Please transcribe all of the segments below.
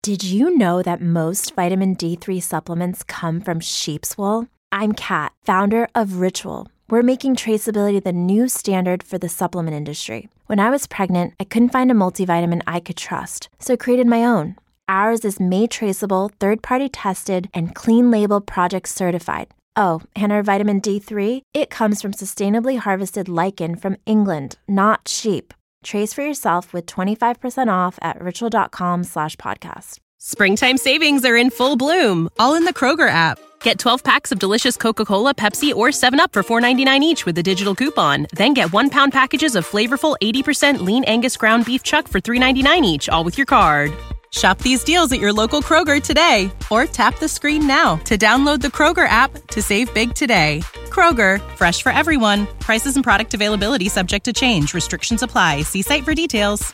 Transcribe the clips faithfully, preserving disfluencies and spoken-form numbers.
Did you know that most vitamin D three supplements come from sheep's wool? I'm Kat, founder of Ritual. We're making traceability the new standard for the supplement industry. When I was pregnant, I couldn't find a multivitamin I could trust, so I created my own. Ours is made traceable, third-party tested, and clean label project certified. Oh, and our vitamin D three, it comes from sustainably harvested lichen from England, not sheep. Trace for yourself with twenty-five percent off at ritual.com slash podcast. Springtime savings are in full bloom, all in the Kroger app. Get twelve packs of delicious Coca-Cola, Pepsi, or seven up for four ninety-nine each with a digital coupon. Then get one-pound packages of flavorful eighty percent lean Angus ground beef chuck for three ninety-nine each, all with your card. Shop these deals at your local Kroger today, or tap the screen now to download the Kroger app to save big today. Kroger, fresh for everyone. Prices and product availability subject to change. Restrictions apply. See site for details.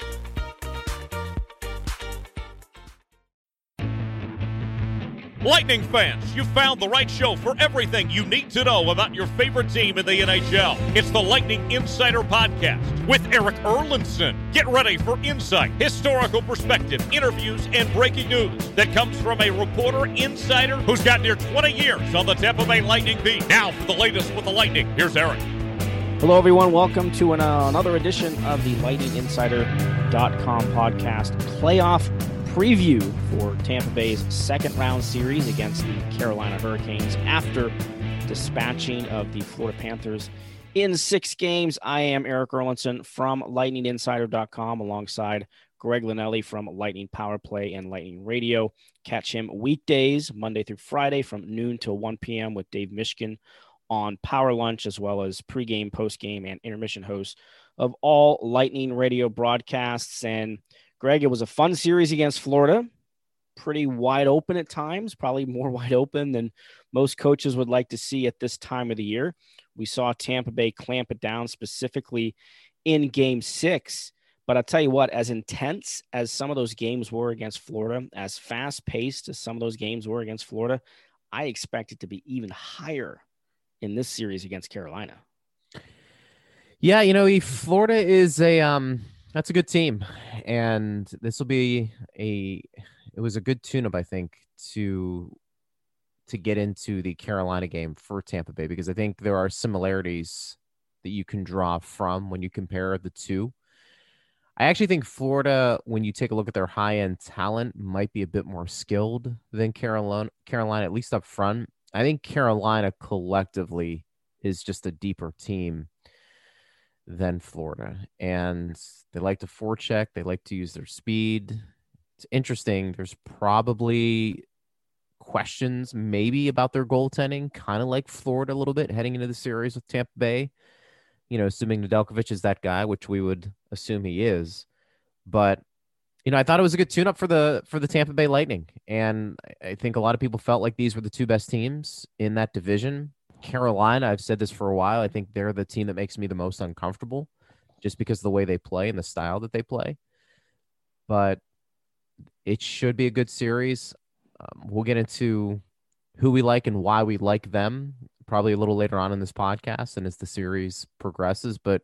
Lightning fans, you found the right show for everything you need to know about your favorite team in the N H L. It's the Lightning Insider Podcast with Eric Erlinson. Get ready for insight, historical perspective, interviews, and breaking news that comes from a reporter insider who's got near twenty years on the Tampa Bay Lightning beat. Now for the latest with the Lightning, here's Eric. Hello, everyone. Welcome to an, uh, another edition of the Lightning Insider dot com podcast playoff preview for Tampa Bay's second round series against the Carolina Hurricanes after dispatching of the Florida Panthers in six games. I am Eric Erlinson from Lightning Insider dot com alongside Greg Linelli from Lightning Power Play and Lightning Radio. Catch him weekdays, Monday through Friday from noon till one p.m. with Dave Mishkin on Power Lunch, as well as pregame, postgame, and intermission host of all Lightning Radio broadcasts. And Greg, it was a fun series against Florida, pretty wide open at times, probably more wide open than most coaches would like to see at this time of the year. We saw Tampa Bay clamp it down specifically in game six. But I'll tell you what, as intense as some of those games were against Florida, as fast-paced as some of those games were against Florida, I expect it to be even higher in this series against Carolina. Yeah, you know, Florida is a um, that's a good team, and this will be a. It was a good tune-up, I think, to to get into the Carolina game for Tampa Bay, because I think there are similarities that you can draw from when you compare the two. I actually think Florida, when you take a look at their high-end talent, might be a bit more skilled than Carolina, Carolina, at least up front. I think Carolina collectively is just a deeper team than Florida. And they like to forecheck. They like to use their speed. It's interesting. There's probably questions maybe about their goaltending, kind of like Florida a little bit, heading into the series with Tampa Bay. You know, assuming Nedeljkovic is that guy, which we would assume he is. But, you know, I thought it was a good tune-up for the for the Tampa Bay Lightning. And I think a lot of people felt like these were the two best teams in that division. Carolina, I've said this for a while, I think they're the team that makes me the most uncomfortable just because of the way they play and the style that they play. But it should be a good series. Um, we'll get into who we like and why we like them probably a little later on in this podcast and as the series progresses. But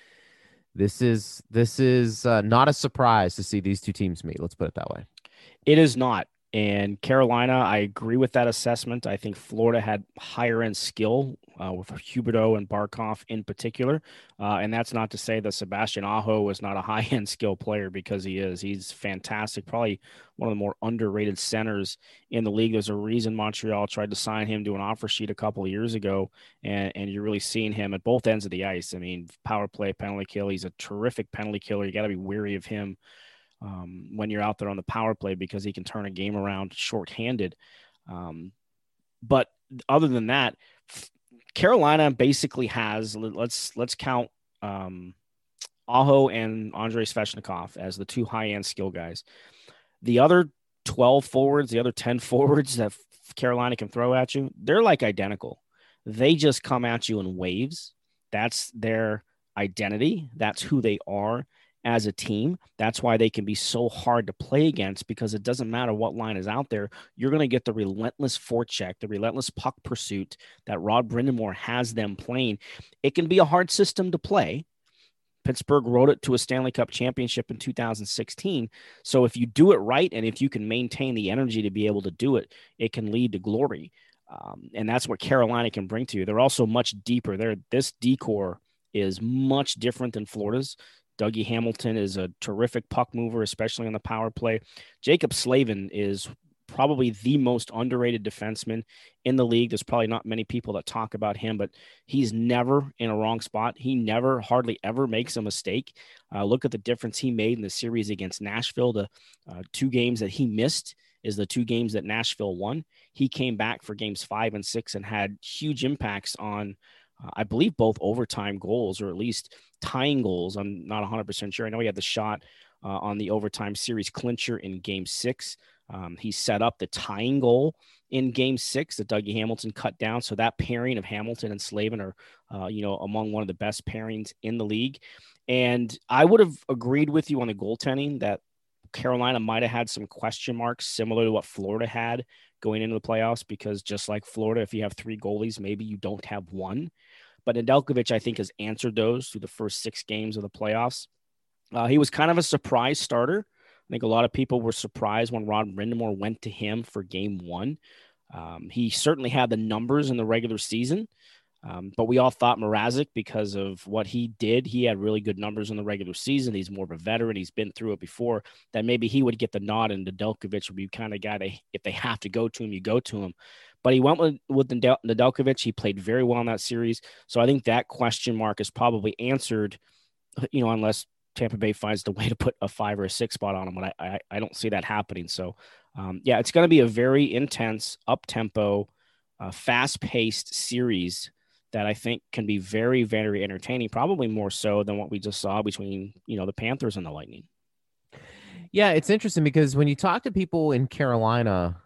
this is this is uh, not a surprise to see these two teams meet. Let's put it that way. It is not. And Carolina, I agree with that assessment. I think Florida had higher end skill uh, with Huberdeau and Barkov in particular. Uh, and that's not to say that Sebastian Aho was not a high end skill player, because he is. He's fantastic. Probably one of the more underrated centers in the league. There's a reason Montreal tried to sign him to an offer sheet a couple of years ago. And, and you're really seeing him at both ends of the ice. I mean, power play, penalty kill. He's a terrific penalty killer. You got to be wary of him Um, when you're out there on the power play, because he can turn a game around shorthanded. Um, but other than that, Carolina basically has, let's, let's count um, Aho and Andrei Svechnikov as the two high-end skill guys. The other twelve forwards, the other ten forwards that Carolina can throw at you, they're like identical. They just come at you in waves. That's their identity. That's who they are as a team. That's why they can be so hard to play against, because it doesn't matter what line is out there. You're going to get the relentless forecheck, the relentless puck pursuit that Rod Brind'Amour has them playing. It can be a hard system to play, Pittsburgh rode it to a Stanley Cup championship in two thousand sixteen. So if you do it right, and if you can maintain the energy to be able to do it, it can lead to glory. Um, and that's what Carolina can bring to you. They're also much deeper. They're, this decor is much different than Florida's. Dougie Hamilton is a terrific puck mover, especially on the power play. Jacob Slavin is probably the most underrated defenseman in the league. There's probably not many people that talk about him, but he's never in a wrong spot. He never, hardly ever makes a mistake. Uh, look at the difference he made in the series against Nashville. The uh, two games that he missed is the two games that Nashville won. He came back for games five and six and had huge impacts on, uh, I believe, both overtime goals, or at least tying goals. I'm not one hundred percent sure. I know he had the shot uh, on the overtime series clincher in game six. Um, he set up the tying goal in game six that Dougie Hamilton cut down. So that pairing of Hamilton and Slavin are, uh, you know, among one of the best pairings in the league. And I would have agreed with you on the goaltending that Carolina might have had some question marks similar to what Florida had going into the playoffs, because just like Florida, if you have three goalies, maybe you don't have one. But Nedeljkovic, I think, has answered those through the first six games of the playoffs. Uh, he was kind of a surprise starter. I think a lot of people were surprised when Rod Brind'Amour went to him for game one. Um, he certainly had the numbers in the regular season, um, but we all thought Mrazek, because of what he did, he had really good numbers in the regular season. He's more of a veteran. He's been through it before, that maybe he would get the nod, and Nedeljkovic would be kind of guy they, if they have to go to him, you go to him. But he went with, with Nedeljkovic. He played very well in that series. So I think that question mark is probably answered, you know, unless Tampa Bay finds the way to put a five or a six spot on him. But I, I, I don't see that happening. So, um, yeah, it's going to be a very intense, up-tempo, uh, fast-paced series that I think can be very, very entertaining, probably more so than what we just saw between, you know, the Panthers and the Lightning. Yeah, it's interesting because when you talk to people in Carolina,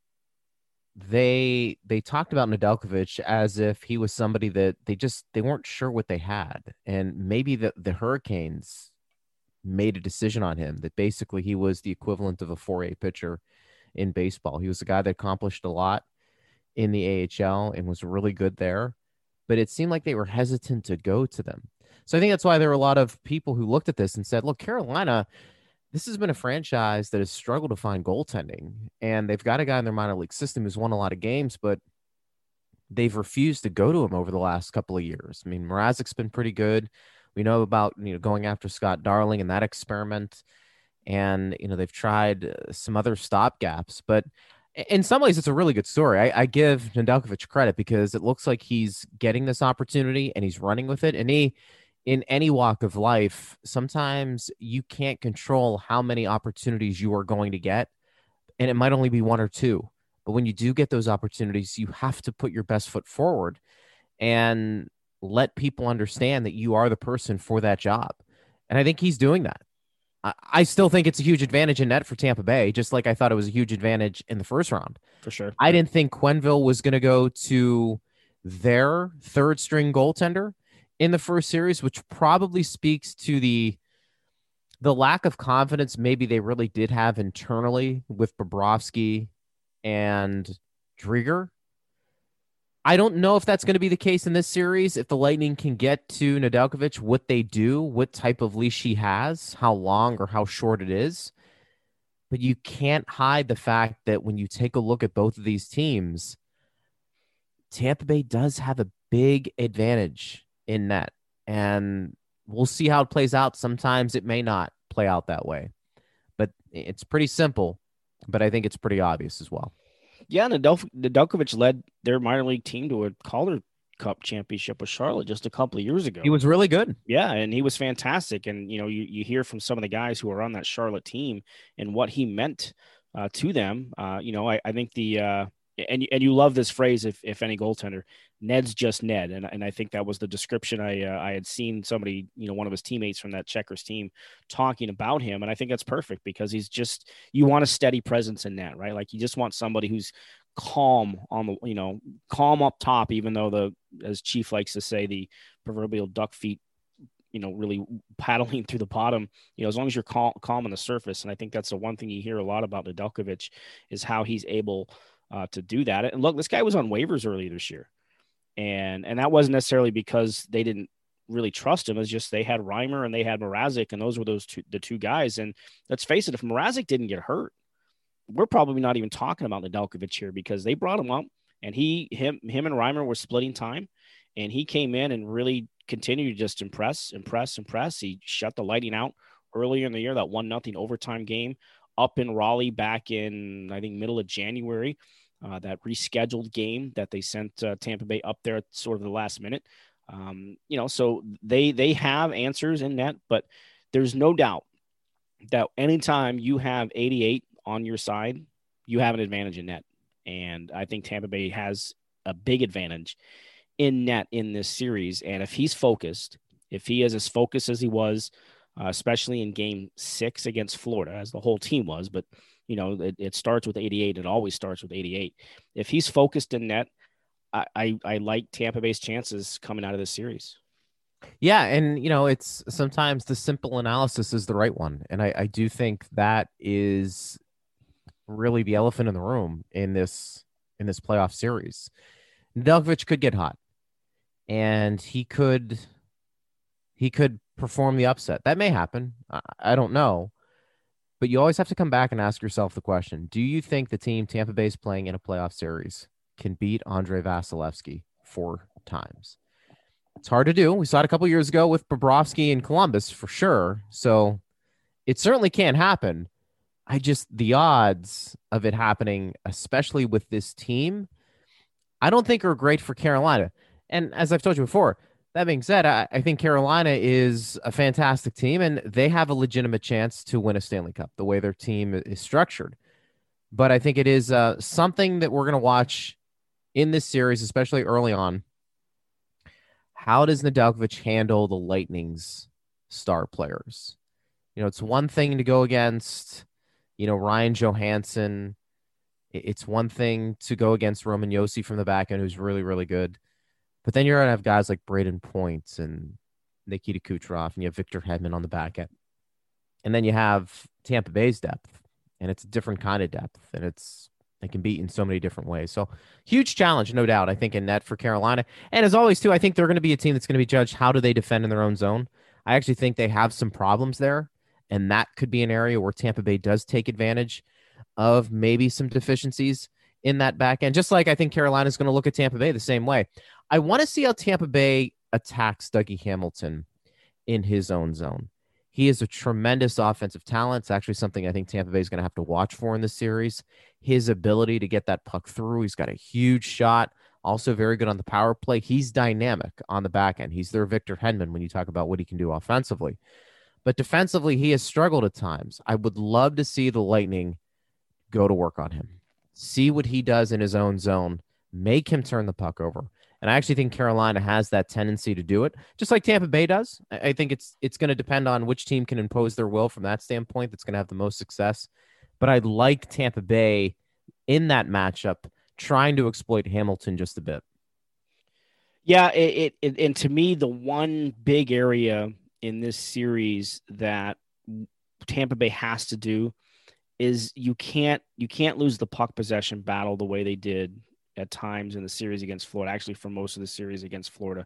they they talked about Nedeljkovic as if he was somebody that they just they weren't sure what they had. And maybe the, the Hurricanes made a decision on him that basically he was the equivalent of a four A pitcher in baseball. He was a guy that accomplished a lot in the A H L and was really good there, but it seemed like they were hesitant to go to them. So I think that's why there were a lot of people who looked at this and said, look, Carolina, this has been a franchise that has struggled to find goaltending, and they've got a guy in their minor league system who's won a lot of games, but they've refused to go to him over the last couple of years. I mean, Mrazek's been pretty good. We know about, you know, going after Scott Darling and that experiment, and, you know, they've tried some other stopgaps, but in some ways it's a really good story. I, I give Nedeljkovic credit because it looks like he's getting this opportunity and he's running with it. And he, in any walk of life, sometimes you can't control how many opportunities you are going to get, and it might only be one or two. But when you do get those opportunities, you have to put your best foot forward and let people understand that you are the person for that job. And I think he's doing that. I, I still think it's a huge advantage in net for Tampa Bay, just like I thought it was a huge advantage in the first round. For sure. I didn't think Quenneville was going to go to their third string goaltender in the first series, which probably speaks to the the lack of confidence maybe they really did have internally with Bobrovsky and Driedger. I don't know if that's going to be the case in this series. If the Lightning can get to Nedeljkovic, what they do, what type of leash he has, how long or how short it is. But you can't hide the fact that when you take a look at both of these teams, Tampa Bay does have a big advantage in net. And we'll see how it plays out. Sometimes it may not play out that way. But it's pretty simple. But I think it's pretty obvious as well. Yeah, Nedel- Nedeljkovic led their minor league team to a Calder Cup championship with Charlotte just a couple of years ago. He was really good. Yeah, and he was fantastic. And, you know, you, you hear from some of the guys who are on that Charlotte team and what he meant uh, to them. Uh, you know, I, I think the uh, – and, and you love this phrase, if if any goaltender, Ned's just Ned. And, and I think that was the description I uh, I had seen somebody, you know, one of his teammates from that Checkers team talking about him. And I think that's perfect because he's just – you want a steady presence in net, right? Like you just want somebody who's calm on the, you know, calm up top, even though the, as Chief likes to say, the proverbial duck feet, you know, really paddling through the bottom, you know, as long as you're calm, calm on the surface. And I think that's the one thing you hear a lot about Nedeljkovic is how he's able uh, to do that. And look, this guy was on waivers earlier this year. And, and that wasn't necessarily because they didn't really trust him. It's just they had Reimer and they had Mrazek, and those were those two, the two guys. And let's face it, if Mrazek didn't get hurt, we're probably not even talking about Nedeljkovic here, because they brought him up and he, him, him and Reimer were splitting time, and he came in and really continued to just impress, impress, impress. He shut the lighting out earlier in the year, that one nothing overtime game up in Raleigh back in, I think, middle of January, uh, that rescheduled game that they sent uh, Tampa Bay up there at sort of the last minute. Um, you know, so they, they have answers in net, but there's no doubt that anytime you have eighty-eight on your side, you have an advantage in net. And I think Tampa Bay has a big advantage in net in this series. And if he's focused, if he is as focused as he was, uh, especially in game six against Florida, as the whole team was, but you know, it, it starts with eighty-eight. It always starts with eighty-eight. If he's focused in net, I, I, I like Tampa Bay's chances coming out of this series. Yeah. And, you know, it's sometimes the simple analysis is the right one. And I, I do think that is really the elephant in the room in this, in this playoff series. Nedeljkovic could get hot, and he could, he could perform the upset. That may happen. I, I don't know, but you always have to come back and ask yourself the question: do you think the team Tampa Bay is playing in a playoff series can beat Andrei Vasilevsky four times? It's hard to do. We saw it a couple years ago with Bobrovsky in Columbus for sure. So it certainly can't happen. I just, the odds of it happening, especially with this team, I don't think are great for Carolina. And as I've told you before, that being said, I, I think Carolina is a fantastic team, and they have a legitimate chance to win a Stanley Cup the way their team is structured. But I think it is uh, something that we're going to watch in this series, especially early on. How does Nedeljkovic handle the Lightning's star players? You know, it's one thing to go against, you know, Ryan Johansson. It's one thing to go against Roman Josi from the back end, who's really, really good. But then you're going to have guys like Braden Point and Nikita Kucherov, and you have Victor Hedman on the back end. And then you have Tampa Bay's depth, and it's a different kind of depth, and it's they can beat in so many different ways. So huge challenge, no doubt, I think, in net for Carolina. And as always, too, I think they're going to be a team that's going to be judged how do they defend in their own zone. I actually think they have some problems there, and that could be an area where Tampa Bay does take advantage of maybe some deficiencies in that back end, just like I think Carolina is going to look at Tampa Bay the same way. I want to see how Tampa Bay attacks Dougie Hamilton in his own zone. He is a tremendous offensive talent. It's actually something I think Tampa Bay is going to have to watch for in this series. His ability to get that puck through. He's got a huge shot. Also very good on the power play. He's dynamic on the back end. He's their Victor Hedman when you talk about what he can do offensively. But defensively, he has struggled at times. I would love to see the Lightning go to work on him. See what he does in his own zone. Make him turn the puck over. And I actually think Carolina has that tendency to do it, just like Tampa Bay does. I think it's it's going to depend on which team can impose their will from that standpoint that's going to have the most success. But I like Tampa Bay in that matchup, trying to exploit Hamilton just a bit. Yeah, it, it, it and to me, the one big area in this series that Tampa Bay has to do is you can't you can't lose the puck possession battle the way they did at times in the series against Florida, actually for most of the series against Florida.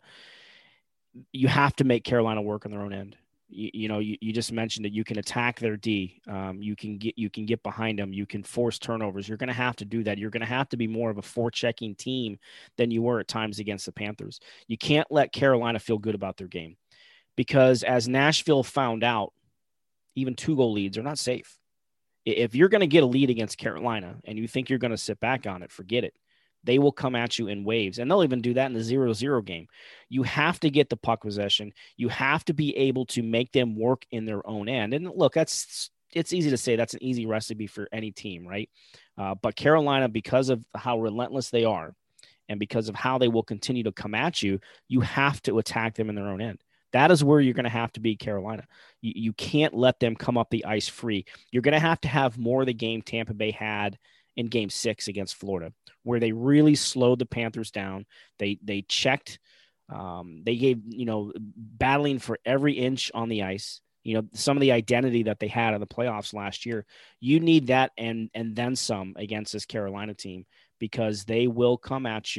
You have to make Carolina work on their own end. You, you know, you, you just mentioned that you can attack their D. Um, you can get, you can get behind them. You can force turnovers. You're going to have to do that. You're going to have to be more of a forechecking team than you were at times against the Panthers. You can't let Carolina feel good about their game, because as Nashville found out, even two goal leads are not safe. If you're going to get a lead against Carolina and you think you're going to sit back on it, forget it. They will come at you in waves, and they'll even do that in the zero zero game. You have to get the puck possession. You have to be able to make them work in their own end. And look, that's it's easy to say that's an easy recipe for any team, right? Uh, but Carolina, because of how relentless they are and because of how they will continue to come at you, you have to attack them in their own end. That is where you're going to have to be Carolina. You, you can't let them come up the ice free. You're going to have to have more of the game Tampa Bay had in game six against Florida, where they really slowed the Panthers down. They they checked. Um, they gave, you know, battling for every inch on the ice. You know, some of the identity that they had in the playoffs last year. You need that and and then some against this Carolina team, because they will come at you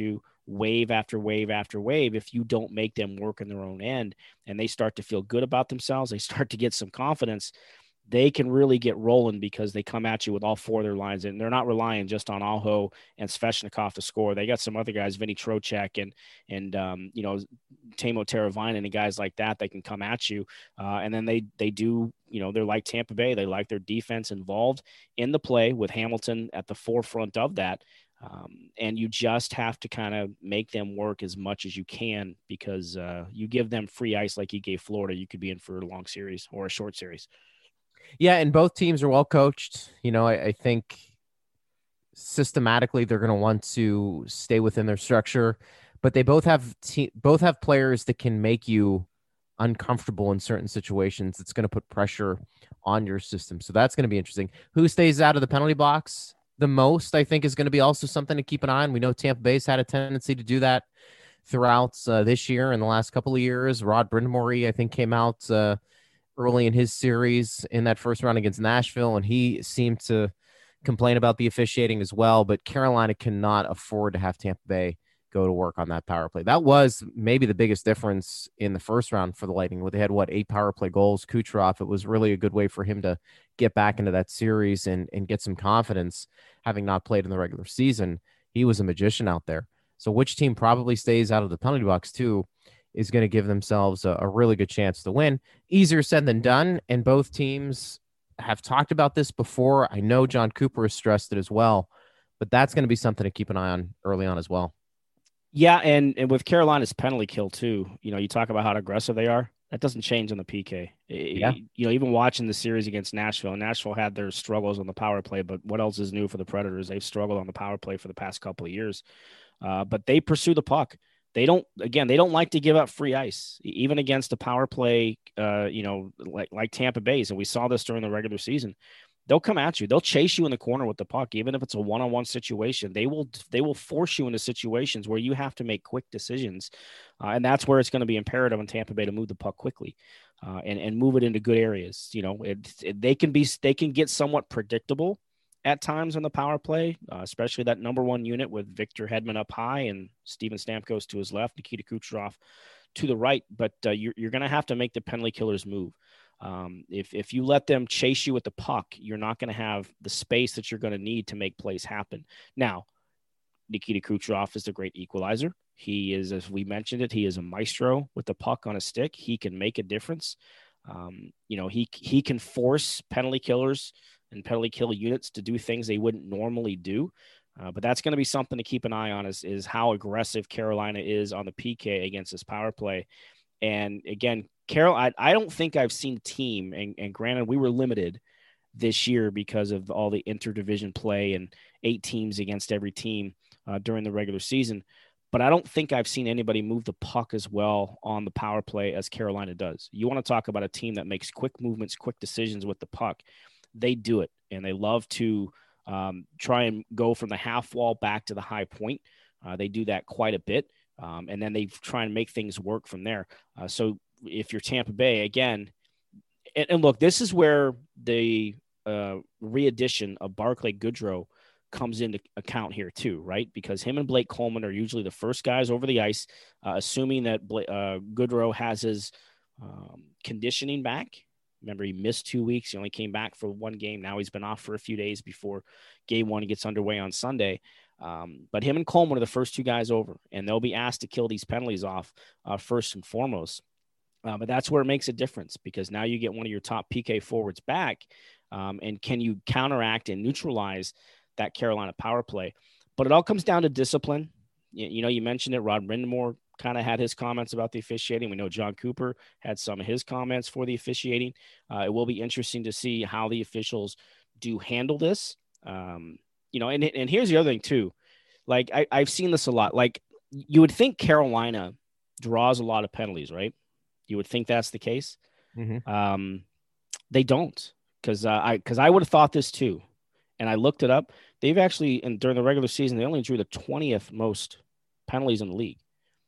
wave after wave after wave, if you don't make them work in their own end and they start to feel good about themselves, they start to get some confidence, they can really get rolling because they come at you with all four of their lines, and they're not relying just on Aho and Svechnikov to score. They got some other guys, Vinny Trocheck and, and um, you know, Tamo Teravainen and guys like that that can come at you. Uh, and then they, they do, you know, they're like Tampa Bay. They like their defense involved in the play with Hamilton at the forefront of that. Um, and you just have to kind of make them work as much as you can, because uh, you give them free ice like you gave Florida, you could be in for a long series or a short series. Yeah, and both teams are well coached. You know, I, I think systematically they're going to want to stay within their structure, but they both have te- both have players that can make you uncomfortable in certain situations. It's going to put pressure on your system. So that's going to be interesting. Who stays out of the penalty box the most, I think, is going to be also something to keep an eye on. We know Tampa Bay's had a tendency to do that throughout uh, this year and the last couple of years. Rod Brind'Amour, I think, came out uh, early in his series in that first round against Nashville, and he seemed to complain about the officiating as well. But Carolina cannot afford to have Tampa Bay go to work on that power play. That was maybe the biggest difference in the first round for the Lightning, where they had, what, eight power play goals. Kucherov, it was really a good way for him to get back into that series and, and get some confidence, having not played in the regular season. He was a magician out there. So which team probably stays out of the penalty box too is going to give themselves a, a really good chance to win. Easier said than done, and both teams have talked about this before. I know John Cooper has stressed it as well, but that's going to be something to keep an eye on early on as well. Yeah, and, and with Carolina's penalty kill too, you know, you talk about how aggressive they are. That doesn't change on the P K. Yeah. You know, even watching the series against Nashville, Nashville had their struggles on the power play, but what else is new for the Predators? They've struggled on the power play for the past couple of years, uh, but they pursue the puck. They don't, again, they don't like to give up free ice, even against a power play, uh, you know, like, like Tampa Bay's. And we saw this during the regular season. They'll come at you. They'll chase you in the corner with the puck, even if it's a one-on-one situation. They will they will force you into situations where you have to make quick decisions, uh, and that's where it's going to be imperative on Tampa Bay to move the puck quickly, uh, and and move it into good areas. You know, it, it, they can be they can get somewhat predictable at times on the power play, uh, especially that number one unit with Victor Hedman up high and Steven Stamkos to his left, Nikita Kucherov to the right. But uh, you're you're going to have to make the penalty killers move. Um, if, if you let them chase you with the puck, you're not going to have the space that you're going to need to make plays happen. Now, Nikita Kucherov is the great equalizer. He is, as we mentioned it, he is a maestro with the puck on a stick. He can make a difference. Um, you know, he, he can force penalty killers and penalty kill units to do things they wouldn't normally do. Uh, but that's going to be something to keep an eye on is, is how aggressive Carolina is on the P K against this power play. And again, Carol, I, I don't think I've seen a team, and, and granted, we were limited this year because of all the interdivision play and eight teams against every team uh, during the regular season. But I don't think I've seen anybody move the puck as well on the power play as Carolina does. You want to talk about a team that makes quick movements, quick decisions with the puck. They do it, and they love to um, try and go from the half wall back to the high point. Uh, they do that quite a bit, um, and then they try and make things work from there. Uh, so if you're Tampa Bay, again, and, and look, this is where the uh, re-addition of Barclay Goodrow comes into account here too, right? Because him and Blake Coleman are usually the first guys over the ice, uh, assuming that Blake, uh, Goodrow has his um, conditioning back. Remember, he missed two weeks. He only came back for one game. Now he's been off for a few days before game one gets underway on Sunday. Um, but him and Coleman are the first two guys over, and they'll be asked to kill these penalties off uh, first and foremost. Uh, but that's where it makes a difference, because now you get one of your top P K forwards back, um, and can you counteract and neutralize that Carolina power play? But it all comes down to discipline. You, you know, you mentioned it. Rod Brind'Amour kind of had his comments about the officiating. We know John Cooper had some of his comments for the officiating. Uh, it will be interesting to see how the officials do handle this. Um, you know, and, and here's the other thing too. Like I, I've seen this a lot. Like you would think Carolina draws a lot of penalties, right? You would think that's the case. Mm-hmm. Um, they don't, because uh, I because I would have thought this too, and I looked it up. They've actually, and during the regular season, they only drew the twentieth most penalties in the league.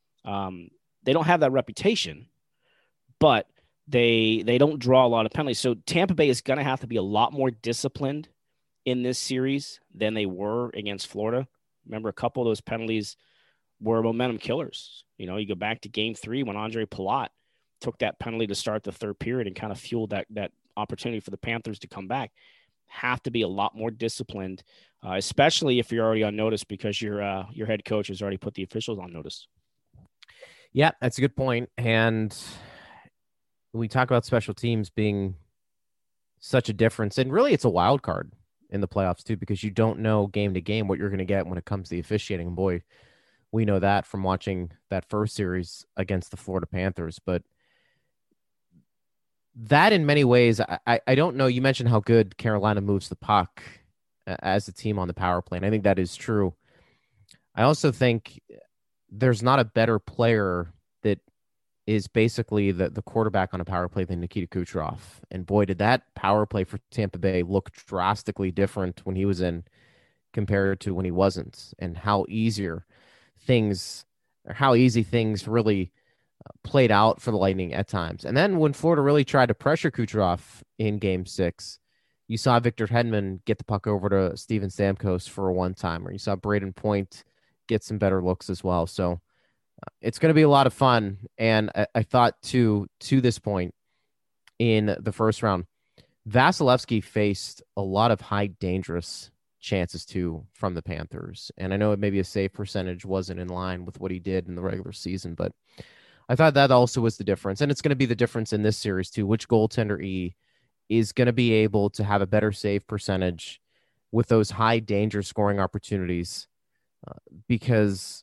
Um, they don't have that reputation, but they they don't draw a lot of penalties. So Tampa Bay is going to have to be a lot more disciplined in this series than they were against Florida. Remember, a couple of those penalties were momentum killers. You know, you go back to game three when Andre Palat took that penalty to start the third period and kind of fueled that, that opportunity for the Panthers to come back. Have to be a lot more disciplined, uh, especially if you're already on notice because your, uh, your head coach has already put the officials on notice. Yeah, that's a good point. And we talk about special teams being such a difference, and really it's a wild card in the playoffs too, because you don't know game to game what you're going to get when it comes to the officiating. And boy, we know that from watching that first series against the Florida Panthers. But that in many ways, I, I don't know. You mentioned how good Carolina moves the puck as a team on the power play, and I think that is true. I also think there's not a better player that is basically the, the quarterback on a power play than Nikita Kucherov. And boy, did that power play for Tampa Bay look drastically different when he was in compared to when he wasn't, and how easier things, or how easy things really played out for the Lightning at times. And then when Florida really tried to pressure Kucherov in game six, you saw Victor Hedman get the puck over to Steven Stamkos for a one-timer. You saw Braden Point get some better looks as well. So uh, it's going to be a lot of fun. And I, I thought to, to this point in the first round, Vasilevsky faced a lot of high dangerous chances too from the Panthers. And I know maybe a save percentage wasn't in line with what he did in the regular season, but I thought that also was the difference. And it's going to be the difference in this series too. Which goaltender E is going to be able to have a better save percentage with those high danger scoring opportunities, uh, because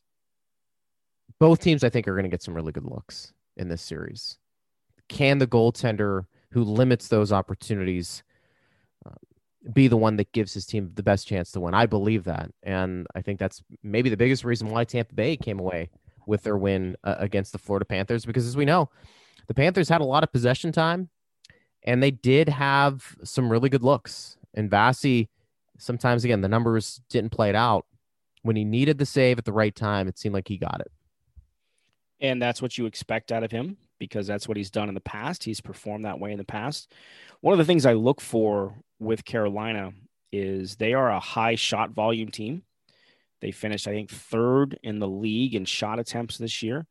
both teams, I think, are going to get some really good looks in this series. Can the goaltender who limits those opportunities uh, be the one that gives his team the best chance to win? I believe that. And I think that's maybe the biggest reason why Tampa Bay came away with their win uh, against the Florida Panthers, because as we know, the Panthers had a lot of possession time and they did have some really good looks. And Vasi, sometimes again, the numbers didn't play it out. When he needed the save at the right time, it seemed like he got it. And that's what you expect out of him, because that's what he's done in the past. He's performed that way in the past. One of the things I look for with Carolina is they are a high shot volume team. They finished, I think, third in the league in shot attempts this year.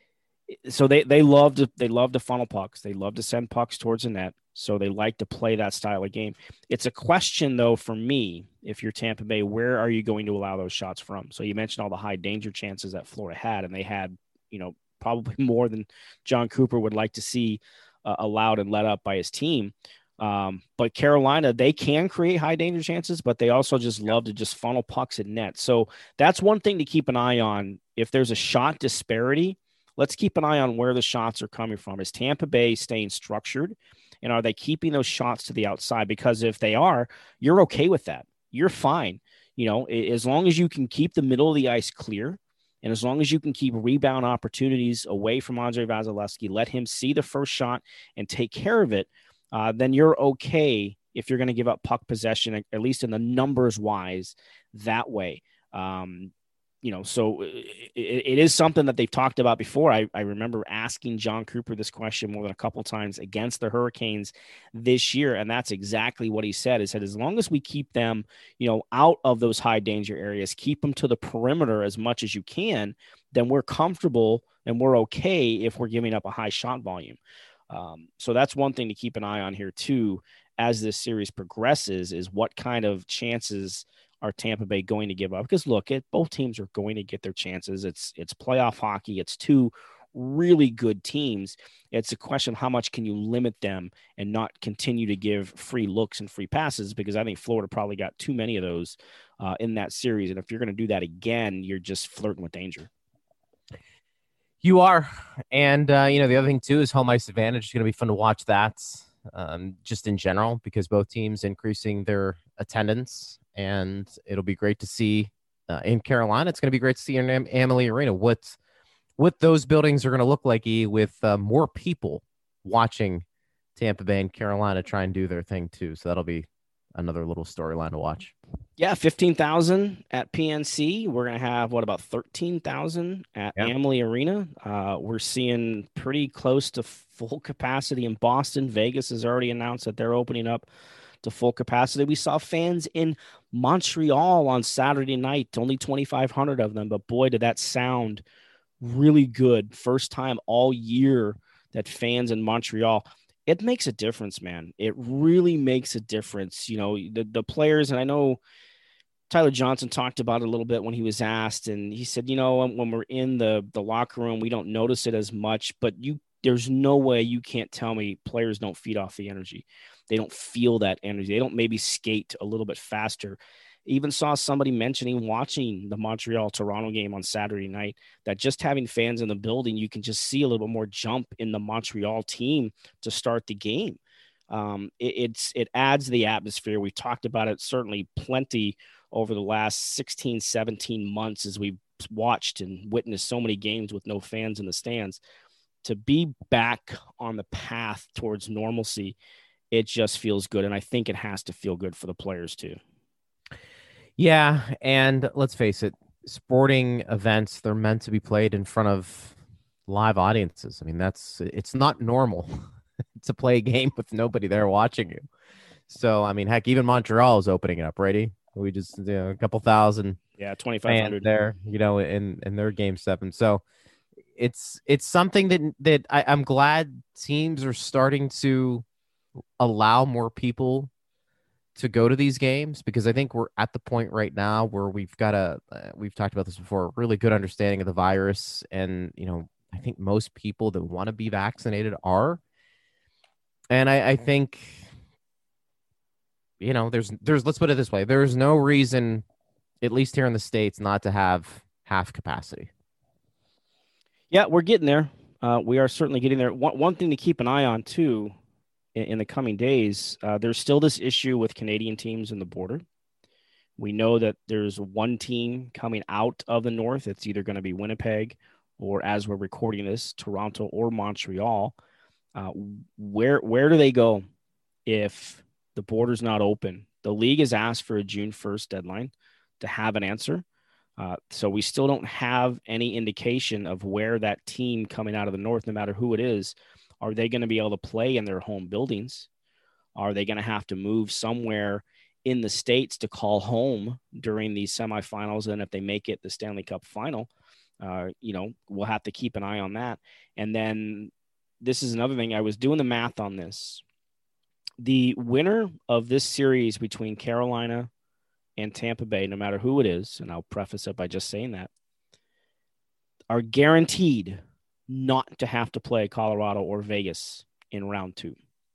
So they they love to they love to funnel pucks. They love to send pucks towards the net. So they like to play that style of game. It's a question, though, for me, if you're Tampa Bay, where are you going to allow those shots from? So you mentioned all the high danger chances that Florida had, and they had, you know, probably more than John Cooper would like to see uh, allowed and let up by his team. Um, but Carolina, they can create high danger chances, but they also just love to just funnel pucks at net. So that's one thing to keep an eye on. If there's a shot disparity, let's keep an eye on where the shots are coming from. Is Tampa Bay staying structured, and are they keeping those shots to the outside? Because if they are, you're okay with that. You're fine. You know, as long as you can keep the middle of the ice clear, and as long as you can keep rebound opportunities away from Andre Vasilevsky, let him see the first shot and take care of it, uh, then you're okay if you're going to give up puck possession, at least in the numbers wise, that way. Um, you know, so it, it is something that they've talked about before. I, I remember asking John Cooper this question more than a couple times against the Hurricanes this year, and that's exactly what he said. He said, as long as we keep them, you know, out of those high danger areas, keep them to the perimeter as much as you can, then we're comfortable and we're okay if we're giving up a high shot volume. Um, so that's one thing to keep an eye on here too, as this series progresses, is what kind of chances are Tampa Bay going to give up? Because look, it, both teams are going to get their chances. It's it's playoff hockey. It's two really good teams. It's a question of how much can you limit them and not continue to give free looks and free passes, because I think Florida probably got too many of those uh, in that series. And if you're going to do that again, you're just flirting with danger. You are. And, uh, you know, the other thing, too, is home ice advantage. It's going to be fun to watch that um, just in general, because both teams increasing their attendance. And it'll be great to see uh, in Carolina. It's going to be great to see in Am- Amalie Arena what, what those buildings are going to look like, E, with uh, more people watching Tampa Bay and Carolina try and do their thing, too. So that'll be another little storyline to watch. Yeah, fifteen thousand at P N C. We're going to have, what, about thirteen thousand at yep. Amalie Arena. Uh, we're seeing pretty close to full capacity in Boston. Vegas has already announced that they're opening up to full capacity. We saw fans in Montreal on Saturday night, only twenty-five hundred of them, but boy, did that sound really good. First time all year that fans in Montreal, it makes a difference, man. It really makes a difference. You know, the, the players, and I know Tyler Johnson talked about it a little bit when he was asked, and he said, you know, when we're in the, the locker room, we don't notice it as much, but you, there's no way you can't tell me players don't feed off the energy. They don't feel that energy. They don't maybe skate a little bit faster. Even saw somebody mentioning watching the Montreal-Toronto game on Saturday night that just having fans in the building, you can just see a little bit more jump in the Montreal team to start the game. Um, it, it's it adds the atmosphere. We talked about it certainly plenty over the last sixteen, seventeen months as we've watched and witnessed so many games with no fans in the stands. To be back on the path towards normalcy, it just feels good. And I think it has to feel good for the players too. Yeah, and let's face it, sporting events, they're meant to be played in front of live audiences. I mean, that's it's not normal to play a game with nobody there watching you. So, I mean, heck, even Montreal is opening up, right? We just, you know, a couple thousand yeah, twenty-five hundred there, you know, in, in their game seven. So it's it's something that that I, I'm glad teams are starting to allow more people to go to these games, because I think we're at the point right now where we've got a, uh, we've talked about this before, a really good understanding of the virus. And, you know, I think most people that want to be vaccinated are. And I, I think, you know, there's, there's, let's put it this way. There's no reason, at least here in the States, not to have half capacity. Yeah, we're getting there. Uh, we are certainly getting there. One, one thing to keep an eye on too, in the coming days, uh, there's still this issue with Canadian teams in the border. We know that there's one team coming out of the north. It's either going to be Winnipeg or, as we're recording this, Toronto or Montreal. Uh, where where do they go if the border's not open? The league has asked for a June first deadline to have an answer. Uh, so we still don't have any indication of where that team coming out of the north, no matter who it is, are they going to be able to play in their home buildings? Are they going to have to move somewhere in the States to call home during these semifinals? And if they make it the Stanley Cup final, uh, you know, we'll have to keep an eye on that. And then this is another thing. I was doing the math on this. The winner of this series between Carolina and Tampa Bay, no matter who it is, and I'll preface it by just saying that, are guaranteed not to have to play Colorado or Vegas in round two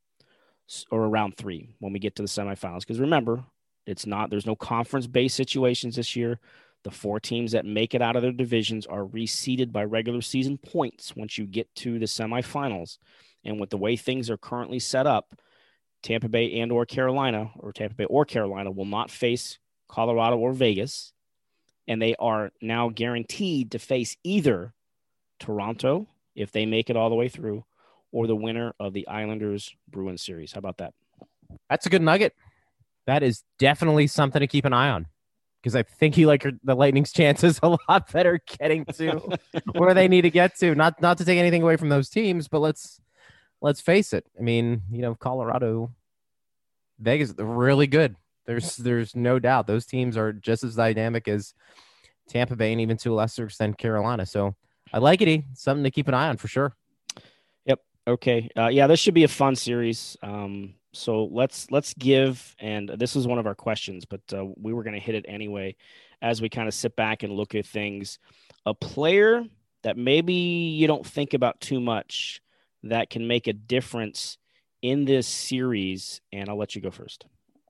or round three when we get to the semifinals. Because remember, it's not, there's no conference-based situations this year. The four teams that make it out of their divisions are reseeded by regular season points once you get to the semifinals. And with the way things are currently set up, Tampa Bay and or Carolina, or Tampa Bay or Carolina, will not face Colorado or Vegas. And they are now guaranteed to face either Toronto, if they make it all the way through, or the winner of the Islanders Bruins series. How about that? That's a good nugget. That is definitely something to keep an eye on, because I think you like the Lightning's chances a lot better getting to where they need to get to. Not not to take anything away from those teams, but let's let's face it. I mean, you know, Colorado, Vegas, they're really good. There's there's no doubt those teams are just as dynamic as Tampa Bay and even to a lesser extent Carolina. So I like it. Something to keep an eye on for sure. Yep. Okay. Uh, yeah, this should be a fun series. Um, so let's let's give, and this is one of our questions, but uh, we were going to hit it anyway as we kind of sit back and look at things. A player that maybe you don't think about too much that can make a difference in this series, and I'll let you go first.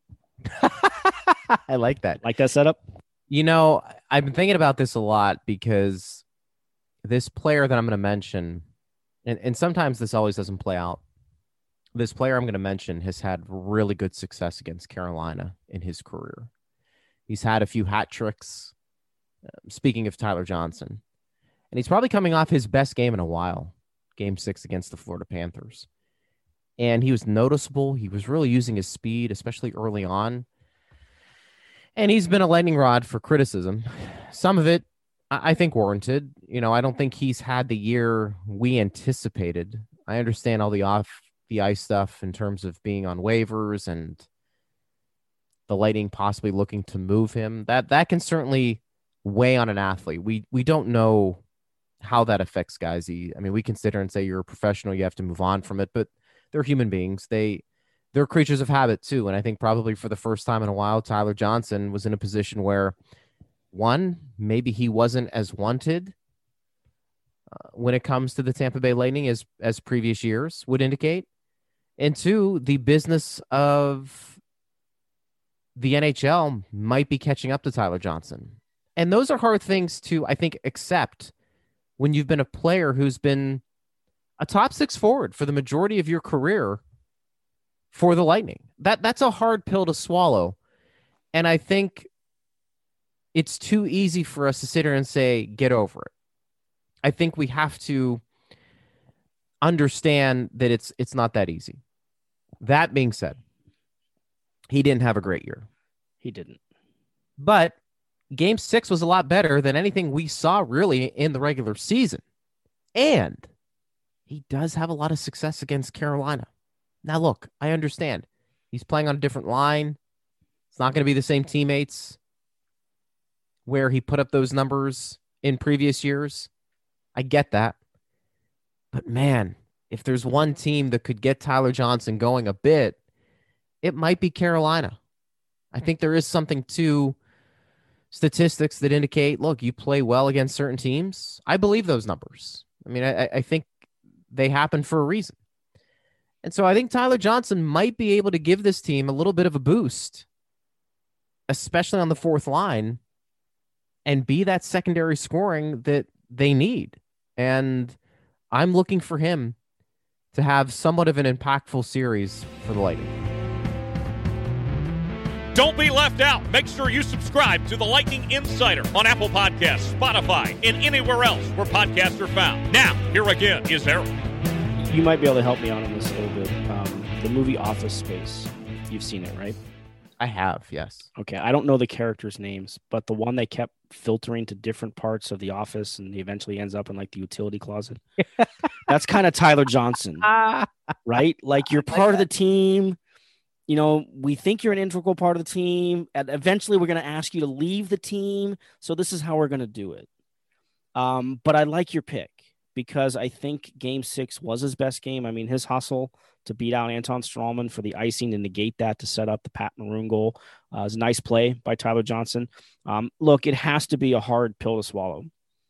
I like that. Like that setup? You know, I've been thinking about this a lot, because this player that I'm going to mention, and, and sometimes this always doesn't play out. This player I'm going to mention has had really good success against Carolina in his career. He's had a few hat tricks. Uh, speaking of Tyler Johnson, and he's probably coming off his best game in a while, game six against the Florida Panthers. And he was noticeable. He was really using his speed, especially early on. And he's been a lightning rod for criticism. Some of it, I think, warranted. You know, I don't think he's had the year we anticipated. I understand all the off the ice stuff in terms of being on waivers and the Lightning possibly looking to move him. That that can certainly weigh on an athlete. We we don't know how that affects guys. I mean, we consider and say you're a professional, you have to move on from it, but they're human beings. They they're creatures of habit too. And I think probably for the first time in a while, Tyler Johnson was in a position where, one, maybe he wasn't as wanted uh, when it comes to the Tampa Bay Lightning as as previous years would indicate. And two, the business of the N H L might be catching up to Tyler Johnson. And those are hard things to, I think, accept when you've been a player who's been a top six forward for the majority of your career for the Lightning. That that's a hard pill to swallow. And I think it's too easy for us to sit here and say, get over it. I think we have to understand that it's it's not that easy. That being said, he didn't have a great year. He didn't. But game six was a lot better than anything we saw really in the regular season. And he does have a lot of success against Carolina. Now, look, I understand. He's playing on a different line. It's not going to be the same teammates where he put up those numbers in previous years. I get that. But man, if there's one team that could get Tyler Johnson going a bit, it might be Carolina. I think there is something to statistics that indicate, look, you play well against certain teams. I believe those numbers. I mean, I, I think they happen for a reason. And so I think Tyler Johnson might be able to give this team a little bit of a boost, especially on the fourth line, and be that secondary scoring that they need. And I'm looking for him to have somewhat of an impactful series for the Lightning. Don't be left out. Make sure you subscribe to the Lightning Insider on Apple Podcasts, Spotify, and anywhere else where podcasts are found. Now, here again is Eric. You might be able to help me out on this a little bit. Um, the movie Office Space. You've seen it, right? I have, yes. Okay, I don't know the characters' names, but the one they kept filtering to different parts of the office and he eventually ends up in like the utility closet. That's kind of Tyler Johnson, right? Like you're part of the team. You know, we think you're an integral part of the team, and eventually we're going to ask you to leave the team. So this is how we're going to do it. Um, but I like your pick because I think game six was his best game. I mean, his hustle to beat out Anton Strawman for the icing and negate that to set up the Pat Maroon goal uh, is a nice play by Tyler Johnson. Um, look, it has to be a hard pill to swallow.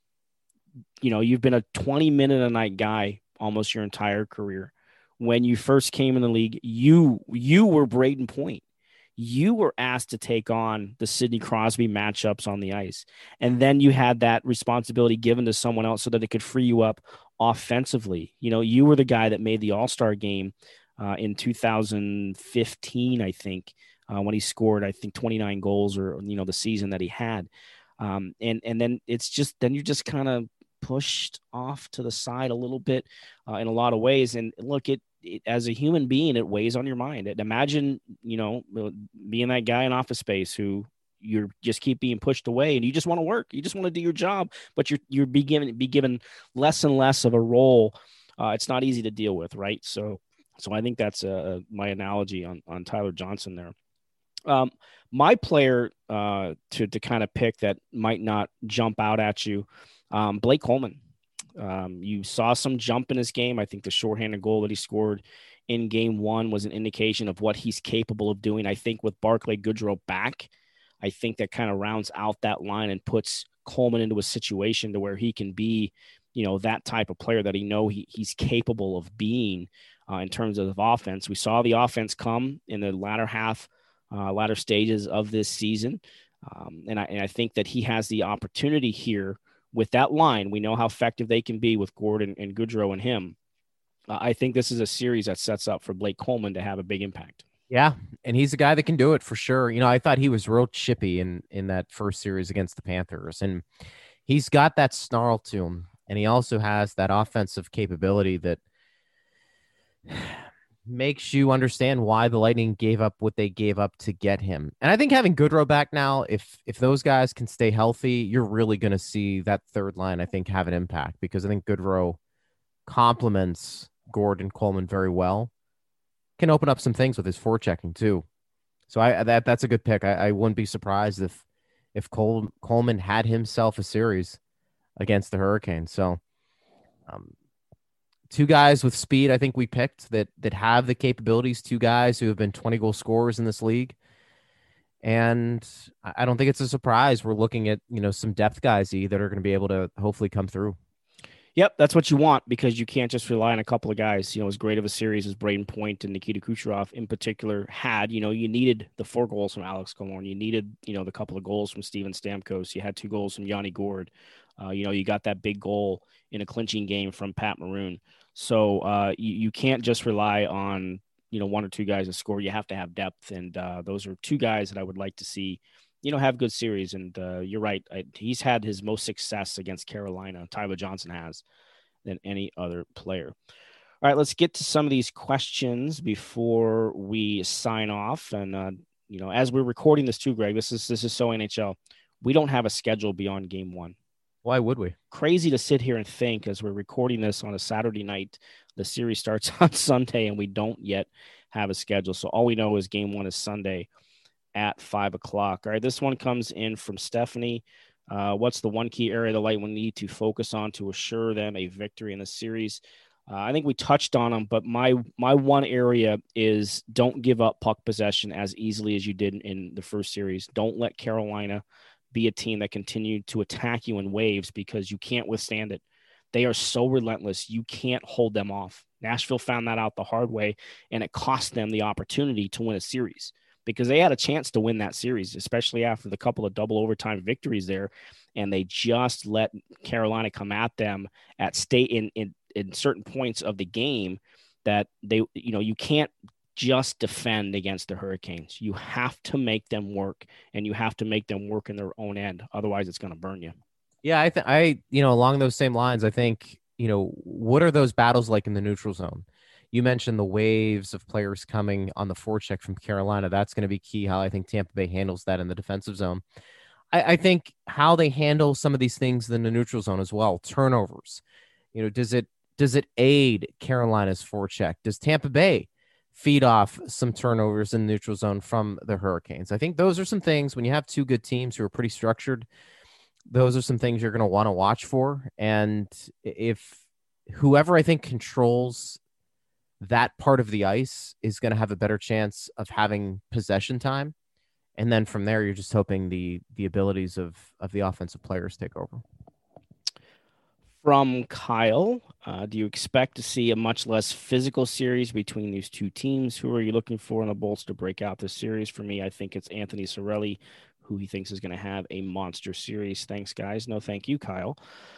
You know, you've been a twenty minute a night guy almost your entire career. When you first came in the league, you you were Braden Point. You were asked to take on the Sidney Crosby matchups on the ice. And then you had that responsibility given to someone else so that it could free you up offensively. You know, you were the guy that made the All-Star game uh, in two thousand fifteen, I think, uh, when he scored, I think, twenty-nine goals or, you know, the season that he had. Um, and, and then it's just, then you're just kind of pushed off to the side a little bit uh, in a lot of ways. And look, it, it as a human being, it weighs on your mind. And imagine, you know, being that guy in Office Space who you're just keep being pushed away and you just want to work. You just want to do your job, but you're, you're be given, be given less and less of a role. Uh, it's not easy to deal with. Right. So, so I think that's uh, my analogy on, on Tyler Johnson there. Um, my player uh, to, to kind of pick that might not jump out at you, Um, Blake Coleman. Um, you saw some jump in his game. I think the shorthanded goal that he scored in game one was an indication of what he's capable of doing. I think with Barclay Goodrow back, I think that kind of rounds out that line and puts Coleman into a situation to where he can be, you know, that type of player that he know he, he's capable of being uh, in terms of offense. We saw the offense come in the latter half, uh, latter stages of this season. Um, and I, and I think that he has the opportunity here with that line. We know how effective they can be with Gordon and Goodrow and him. Uh, I think this is a series that sets up for Blake Coleman to have a big impact. Yeah, and he's a guy that can do it for sure. You know, I thought he was real chippy in, in that first series against the Panthers, and he's got that snarl to him, and he also has that offensive capability that makes you understand why the Lightning gave up what they gave up to get him. And I think having Goodrow back now, if if those guys can stay healthy, you're really going to see that third line, I think, have an impact, because I think Goodrow complements Gordon Coleman very well. Can open up some things with his forechecking too. So I that that's a good pick. I, I wouldn't be surprised if if Cole, Coleman had himself a series against the Hurricanes. So um, two guys with speed, I think we picked that that have the capabilities. Two guys who have been twenty goal scorers in this league. And I don't think it's a surprise. We're looking at, you know, some depth guys that are going to be able to hopefully come through. Yep, that's what you want, because you can't just rely on a couple of guys. You know, as great of a series as Braden Point and Nikita Kucherov in particular had, you know, you needed the four goals from Alex Killorn. You needed, you know, the couple of goals from Steven Stamkos. You had two goals from Yanni Gourde. Uh, you know, you got that big goal in a clinching game from Pat Maroon. So uh, you, you can't just rely on, you know, one or two guys to score. You have to have depth. And uh, those are two guys that I would like to see, you know, have good series. And uh, you're right. I, he's had his most success against Carolina. Tyler Johnson has, than any other player. All right, let's get to some of these questions before we sign off. And, uh, you know, as we're recording this too, Greg, this is, this is so N H L. We don't have a schedule beyond game one. Why would we? Crazy to sit here and think, as we're recording this on a Saturday night, the series starts on Sunday and we don't yet have a schedule. So all we know is game one is Sunday at five o'clock. All right, this one comes in from Stephanie. Uh, what's the one key area the Light will need to focus on to assure them a victory in the series? Uh, I think we touched on them, but my my one area is don't give up puck possession as easily as you did in, in the first series. Don't let Carolina be a team that continued to attack you in waves, because you can't withstand it. They are so relentless. You can't hold them off. Nashville found that out the hard way, and it cost them the opportunity to win a series, because they had a chance to win that series, especially after the couple of double overtime victories there. And they just let Carolina come at them at state in, in, in certain points of the game that they, you know, you can't just defend against the Hurricanes. You have to make them work, and you have to make them work in their own end. Otherwise it's going to burn you. Yeah. I think I, you know, along those same lines, I think, you know, what are those battles like in the neutral zone? You mentioned the waves of players coming on the forecheck from Carolina. That's going to be key, how I think Tampa Bay handles that in the defensive zone. I, I think how they handle some of these things in the neutral zone as well. Turnovers, you know, does it, does it aid Carolina's forecheck? Does Tampa Bay feed off some turnovers in the neutral zone from the Hurricanes? I think those are some things, when you have two good teams who are pretty structured, those are some things you're going to want to watch for. And if whoever I think controls that part of the ice is going to have a better chance of having possession time. And then from there, you're just hoping the the abilities of, of the offensive players take over. From Kyle, uh, do you expect to see a much less physical series between these two teams? Who are you looking for in the Bolts to break out this series? For me, I think it's Anthony Cirelli, who he thinks is going to have a monster series. Thanks, guys. No, thank you, Kyle.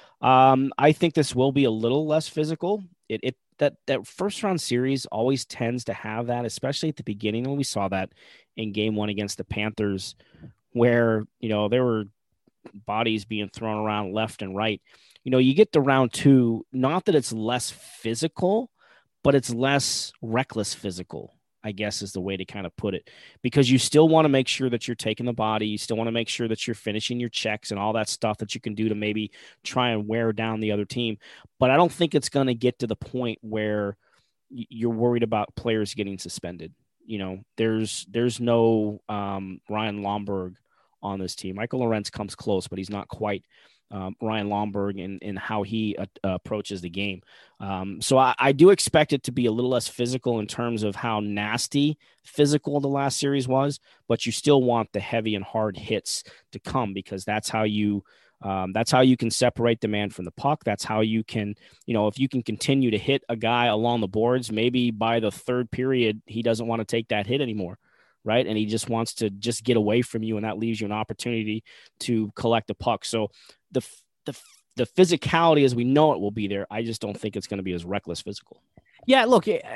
Um, I think this will be a little less physical. It, it that that first round series always tends to have that, especially at the beginning when we saw that in game one against the Panthers, where, you know, there were bodies being thrown around left and right. You know, you get to round two, not that it's less physical, but it's less reckless physical, I guess is the way to kind of put it, because you still want to make sure that you're taking the body. You still want to make sure that you're finishing your checks and all that stuff that you can do to maybe try and wear down the other team. But I don't think it's going to get to the point where you're worried about players getting suspended. You know, there's, there's no um, Ryan Lomberg on this team. Michael Lorenz comes close, but he's not quite Um, Ryan Lomberg and, and how he uh, approaches the game. Um, so I, I do expect it to be a little less physical in terms of how nasty physical the last series was, but you still want the heavy and hard hits to come, because that's how you um, that's how you can separate the man from the puck. That's how you can, you know, if you can continue to hit a guy along the boards, maybe by the third period, he doesn't want to take that hit anymore. Right. And he just wants to just get away from you. And that leaves you an opportunity to collect a puck. So the, the, the physicality as we know it will be there. I just don't think it's going to be as reckless physical. Yeah, look, it,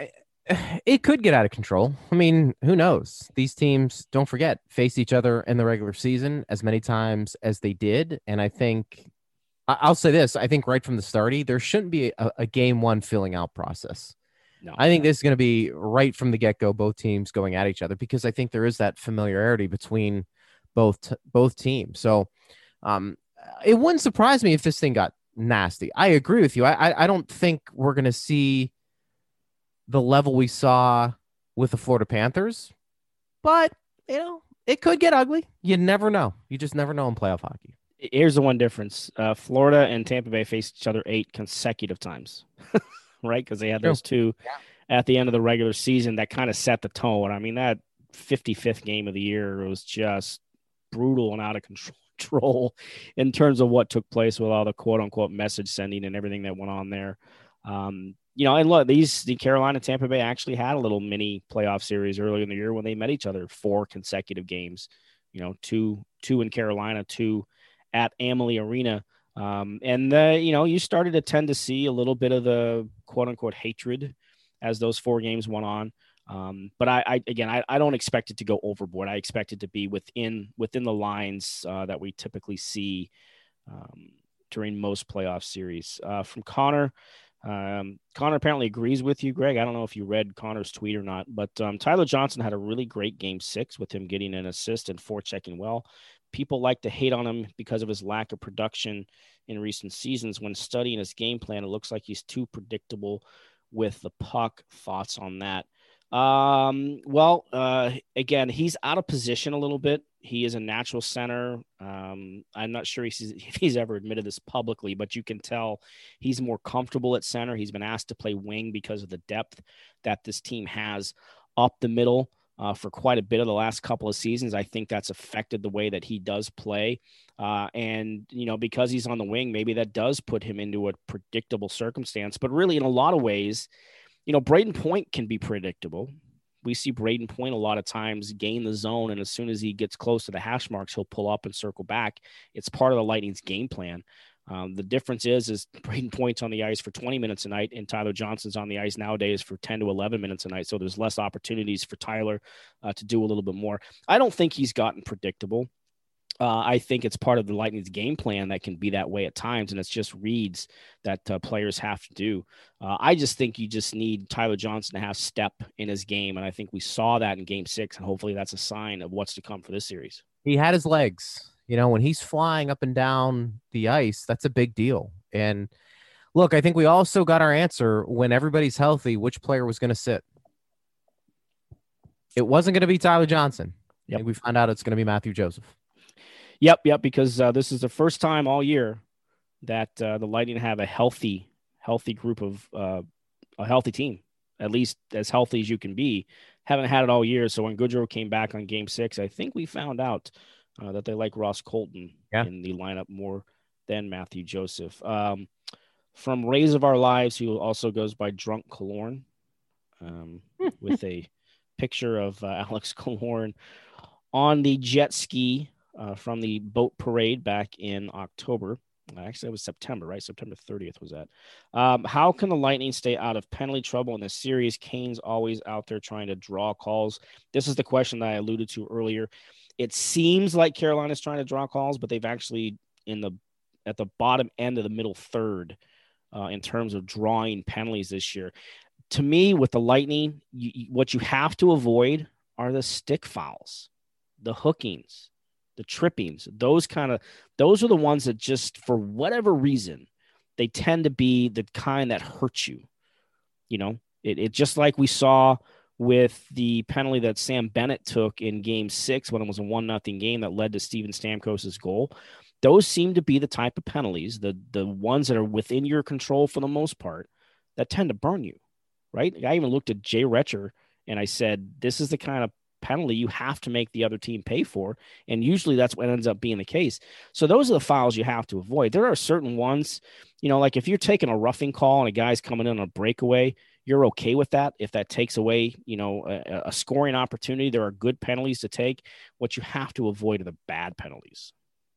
it could get out of control. I mean, who knows? These teams, don't forget, face each other in the regular season as many times as they did. And I think I'll say this. I think right from the start, there shouldn't be a, a game one filling out process. No. I think this is going to be right from the get-go, both teams going at each other, because I think there is that familiarity between both both teams. So um, it wouldn't surprise me if this thing got nasty. I agree with you. I I, I don't think we're going to see the level we saw with the Florida Panthers, but you know, it could get ugly. You never know. You just never know in playoff hockey. Here's the one difference. Uh, Florida and Tampa Bay faced each other eight consecutive times, right? Because they had those two yeah. at the end of the regular season that kind of set the tone. I mean, that fifty-fifth game of the year was just brutal and out of control in terms of what took place with all the quote-unquote message sending and everything that went on there. Um, you know, and look, these the Carolina Tampa Bay actually had a little mini playoff series earlier in the year when they met each other four consecutive games. You know, two two in Carolina, two at Amalie Arena. Um, and, uh, you know, you started to tend to see a little bit of the quote-unquote hatred as those four games went on. Um, but I, I again, I, I don't expect it to go overboard. I expect it to be within within the lines uh, that we typically see um, during most playoff series. Uh, from Connor, um, Connor apparently agrees with you, Greg. I don't know if you read Connor's tweet or not, but um, Tyler Johnson had a really great game six with him getting an assist and forechecking well. People like to hate on him because of his lack of production in recent seasons. When studying his game plan, it looks like he's too predictable with the puck. Thoughts on that? Um, well, uh, again, he's out of position a little bit. He is a natural center. Um, I'm not sure he's, if he's ever admitted this publicly, but you can tell he's more comfortable at center. He's been asked to play wing because of the depth that this team has up the middle uh, for quite a bit of the last couple of seasons. I think that's affected the way that he does play. Uh, and, you know, because he's on the wing, maybe that does put him into a predictable circumstance, but really in a lot of ways, you know, Braden Point can be predictable. We see Braden Point a lot of times gain the zone, and as soon as he gets close to the hash marks, he'll pull up and circle back. It's part of the Lightning's game plan. Um, the difference is, is Braden Point's on the ice for twenty minutes a night, and Tyler Johnson's on the ice nowadays for ten to eleven minutes a night. So there's less opportunities for Tyler uh, to do a little bit more. I don't think he's gotten predictable. Uh, I think it's part of the Lightning's game plan that can be that way at times, and it's just reads that uh, players have to do. Uh, I just think you just need Tyler Johnson to have step in his game, and I think we saw that in Game Six, and hopefully that's a sign of what's to come for this series. He had his legs. You know, when he's flying up and down the ice, that's a big deal. And look, I think we also got our answer when everybody's healthy, which player was going to sit. It wasn't going to be Tyler Johnson. Yep. I think we found out it's going to be Matthew Joseph. Yep, yep, because uh, this is the first time all year that uh, the Lightning have a healthy, healthy group of uh, a healthy team, at least as healthy as you can be. Haven't had it all year, so when Goodrow came back on Game Six, I think we found out uh, that they like Ross Colton yeah. in the lineup more than Matthew Joseph. Um, from Rays of Our Lives, who also goes by Drunk Killorn, um, with a picture of uh, Alex Killorn on the jet ski. Uh, from the boat parade back in October. Actually, it was September, right? September thirtieth was that. Um, how can the Lightning stay out of penalty trouble in this series? Kane's always out there trying to draw calls. This is the question that I alluded to earlier. It seems like Carolina's trying to draw calls, but they've actually in the at the bottom end of the middle third uh, in terms of drawing penalties this year. To me, with the Lightning, you, what you have to avoid are the stick fouls, the hookings, the trippings, those kind of, those are the ones that just, for whatever reason, they tend to be the kind that hurt you. You know, it, it just like we saw with the penalty that Sam Bennett took in Game Six when it was a one nothing game that led to Steven Stamkos' goal. Those seem to be the type of penalties, the the ones that are within your control for the most part, that tend to burn you, right? I even looked at Jay Retcher and I said, this is the kind of penalty you have to make the other team pay for, and usually that's what ends up being the case. So those are the fouls you have to avoid. There are certain ones, you know, like if you're taking a roughing call and a guy's coming in on a breakaway, you're okay with that. If that takes away, you know, a, a scoring opportunity, there are good penalties to take. What you have to avoid are the bad penalties.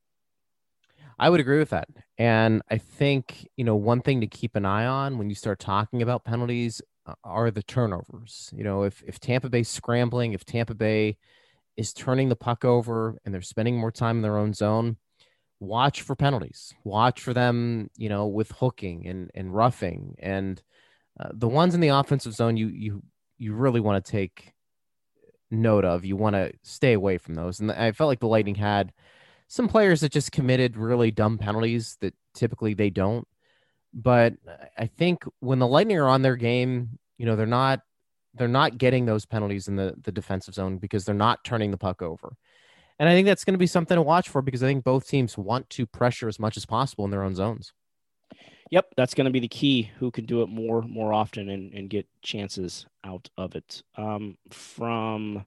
I would agree with that. And I think, you know, one thing to keep an eye on when you start talking about penalties are the turnovers. You know, if, if Tampa Bay's scrambling, if Tampa Bay is turning the puck over and they're spending more time in their own zone, watch for penalties. Watch for them, you know, with hooking and, and roughing. And uh, the ones in the offensive zone, you you you really want to take note of. You want to stay away from those. And I felt like the Lightning had some players that just committed really dumb penalties that typically they don't. But I think when the Lightning are on their game, you know, they're not they're not getting those penalties in the, the defensive zone because they're not turning the puck over. And I think that's going to be something to watch for because I think both teams want to pressure as much as possible in their own zones. Yep, that's going to be the key. Who can do it more more often and, and get chances out of it. Um, from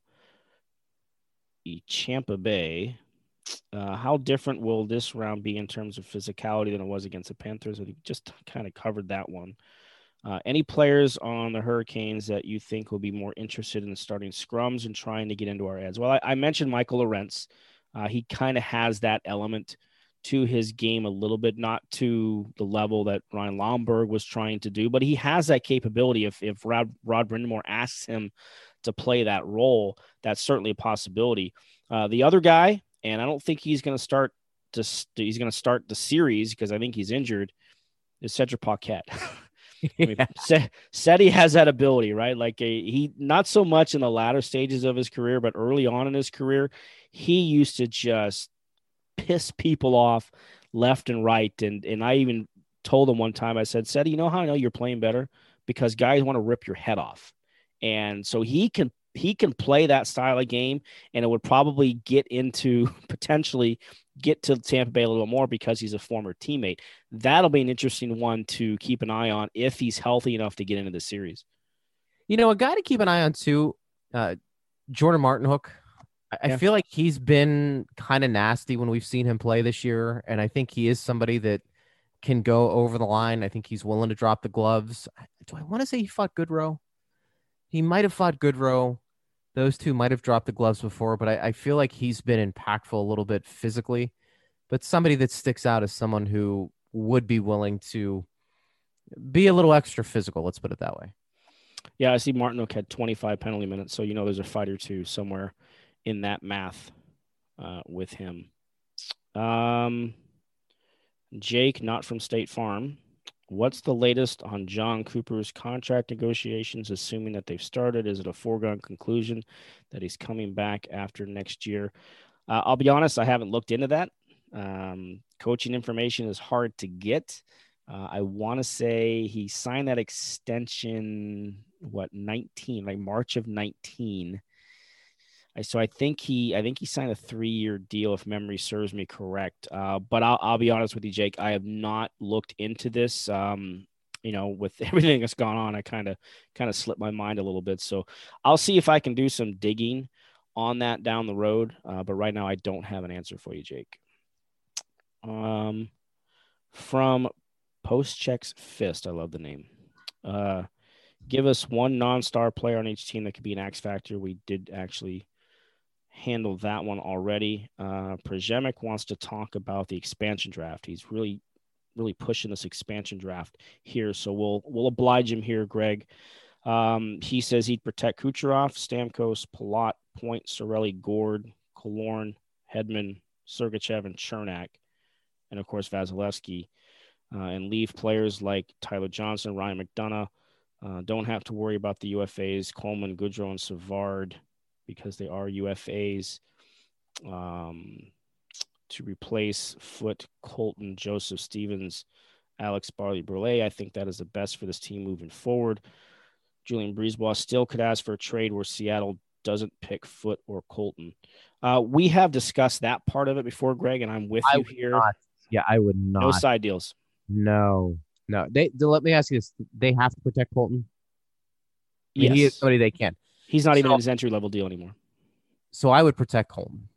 Champa Bay, uh, how different will this round be in terms of physicality than it was against the Panthers? I think just kind of covered that one. Uh, any players on the Hurricanes that you think will be more interested in starting scrums and trying to get into our ads? Well, I, I mentioned Michael Lorentz. Uh, he kind of has that element to his game a little bit, not to the level that Ryan Lomberg was trying to do, but he has that capability. If if Rod, Rod Brindamore asks him to play that role, that's certainly a possibility. Uh, the other guy, and I don't think he's going to start to he's going to start the series because I think he's injured, is Cedric Paquette. I mean, yeah. Seti has that ability, right? Like a, he, not so much in the latter stages of his career, but early on in his career, he used to just piss people off left and right. And, and I even told him one time, I said, Seti, you know how I know you're playing better? Because guys want to rip your head off. And so he can, he can play that style of game, and it would probably get into potentially get to Tampa Bay a little more because he's a former teammate. That'll be an interesting one to keep an eye on if he's healthy enough to get into the series. You know, a guy to keep an eye on too, uh, Jordan Martinhook. I, yeah. I feel like he's been kind of nasty when we've seen him play this year, and I think he is somebody that can go over the line. I think he's willing to drop the gloves. Do I want to say he fought Goodrow? He might have fought Goodrow. Those two might have dropped the gloves before, but I, I feel like he's been impactful a little bit physically. But somebody that sticks out as someone who would be willing to be a little extra physical. Let's put it that way. Yeah, I see Martinhook had twenty-five penalty minutes, so you know there's a fight or two somewhere in that math uh, with him. Um, Jake, not from State Farm. What's the latest on John Cooper's contract negotiations, assuming that they've started? Is it a foregone conclusion that he's coming back after next year? Uh, I'll be honest, I haven't looked into that. Um, coaching information is hard to get. Uh, I want to say he signed that extension, what, nineteen, like March of nineteen. So I think he, I think he signed a three-year deal, if memory serves me correct. Uh, but I'll, I'll be honest with you, Jake. I have not looked into this. Um, you know, with everything that's gone on, I kind of, kind of slipped my mind a little bit. So I'll see if I can do some digging on that down the road. Uh, but right now, I don't have an answer for you, Jake. Um, from Post Checks Fist, I love the name. Uh, give us one non-star player on each team that could be an X factor. We did actually handle that one already. Uh, Przemek wants to talk about the expansion draft. He's really, really pushing this expansion draft here. So we'll, we'll oblige him here, Greg. Um, he says he'd protect Kucherov, Stamkos, Palat, Point, Sorelli, Gord, Killorn, Hedman, Sergachev, and Chernak. And of course, Vasilevsky, uh, and leave players like Tyler Johnson, Ryan McDonough. Uh, don't have to worry about the U F As, Coleman, Goodrow, and Savard, because they are U F As, um, to replace Foote, Colton, Joseph, Stevens, Alex Barley-Brulé. I think that is the best for this team moving forward. Julian Brisebois still could ask for a trade where Seattle doesn't pick Foote or Colton. Uh, we have discussed that part of it before, Greg, and I'm with I you here. Not. Yeah, I would not. No side deals. No, no. They, they let me ask you this: they have to protect Colton. I mean, Yes. He is somebody they can. He's not so, even in his entry level deal anymore. So I would protect Colton.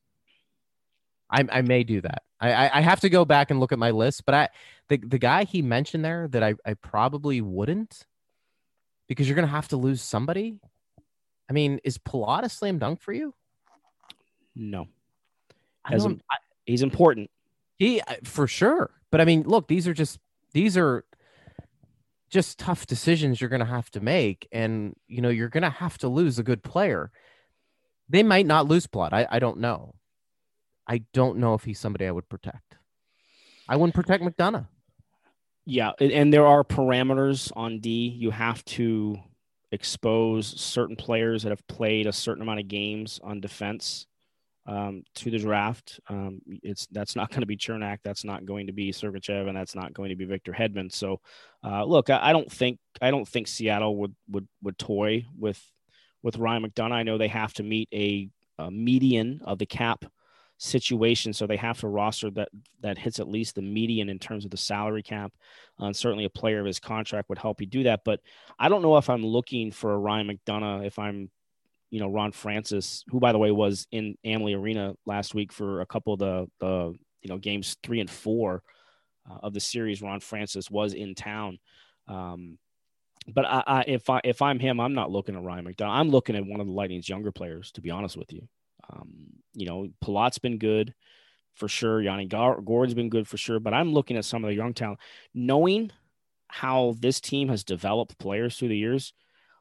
I, I may do that. I, I, I have to go back and look at my list, but I the, the guy he mentioned there that I, I probably wouldn't, because you're going to have to lose somebody. I mean, is Palat a slam dunk for you? No. As a, he's important. He for sure. But I mean, look, these are just these are just tough decisions you're going to have to make, and you know you're going to have to lose a good player. They might not lose Palat. I I don't know. I don't know if he's somebody I would protect. I wouldn't protect McDonough. Yeah, and there are parameters on D. You have to expose certain players that have played a certain amount of games on defense um, to the draft. Um, it's that's not going to be Chernak. That's not going to be Sergachev, and that's not going to be Victor Hedman. So, uh, look, I, I don't think I don't think Seattle would would would toy with with Ryan McDonough. I know they have to meet a, a median of the cap situation, so they have to roster that that hits at least the median in terms of the salary cap. Uh, and certainly a player of his contract would help you do that. But I don't know if I'm looking for a Ryan McDonough if I'm, you know, Ron Francis, who, by the way, was in Amalie Arena last week for a couple of the, the you know, games three and four uh, of the series. Ron Francis was in town. Um, but I, I, if I, if I'm him, I'm not looking at Ryan McDonough. I'm looking at one of the Lightning's younger players, to be honest with you. Um, you know, Palat's been good for sure. Yanni Gordon's been good for sure, but I'm looking at some of the young talent, knowing how this team has developed players through the years.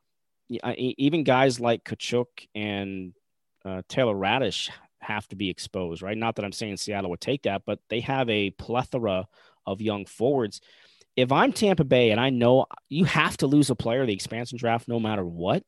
Even guys like Tkachuk and uh, Taylor Radish have to be exposed, right? Not that I'm saying Seattle would take that, but they have a plethora of young forwards. If I'm Tampa Bay and I know you have to lose a player in the expansion draft no matter what,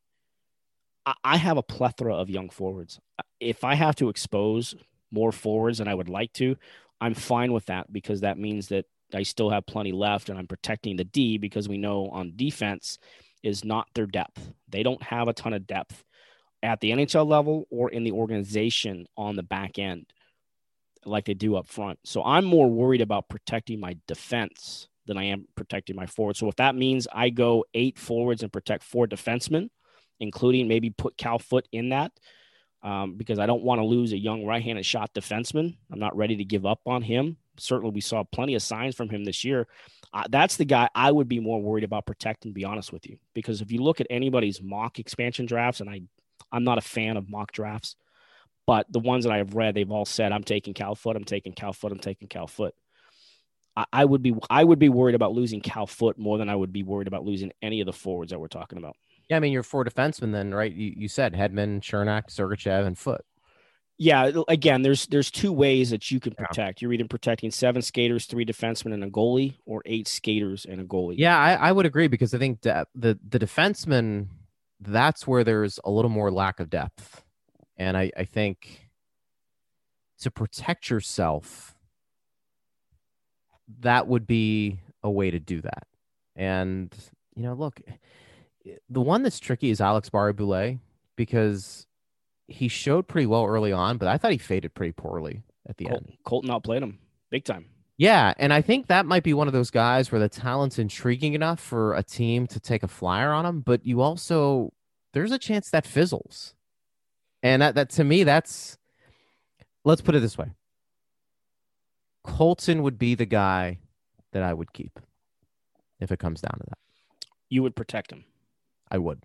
I have a plethora of young forwards. If I have to expose more forwards than I would like to, I'm fine with that, because that means that I still have plenty left and I'm protecting the D, because we know on defense is not their depth. They don't have a ton of depth at the N H L level or in the organization on the back end like they do up front. So I'm more worried about protecting my defense than I am protecting my forwards. So if that means I go eight forwards and protect four defensemen, including maybe put Cal Foote in that, um, because I don't want to lose a young right-handed shot defenseman. I'm not ready to give up on him. Certainly we saw plenty of signs from him this year. Uh, that's the guy I would be more worried about protecting, to be honest with you, because if you look at anybody's mock expansion drafts, and I, I'm not a fan of mock drafts, but the ones that I have read, they've all said, I'm taking Cal Foote, I'm taking Cal Foote, I'm taking Cal Foote. I, I would be, I would be worried about losing Cal Foote more than I would be worried about losing any of the forwards that we're talking about. Yeah, I mean, you're four defensemen then, right? You, you said Hedman, Chernak, Sergachev, and Foote. Yeah, again, there's there's two ways that you can protect. Yeah. You're either protecting seven skaters, three defensemen, and a goalie, or eight skaters and a goalie. Yeah, I, I would agree, because I think de- the the defenseman, that's where there's a little more lack of depth. And I, I think to protect yourself, that would be a way to do that. And, you know, look, the one that's tricky is Alex Barré-Boulet, because he showed pretty well early on, but I thought he faded pretty poorly at the Colton, end. Colton outplayed him big time. Yeah, and I think that might be one of those guys where the talent's intriguing enough for a team to take a flyer on him, but you also, there's a chance that fizzles. And that, that to me, that's, let's put it this way. Colton would be the guy that I would keep if it comes down to that. You would protect him. I would.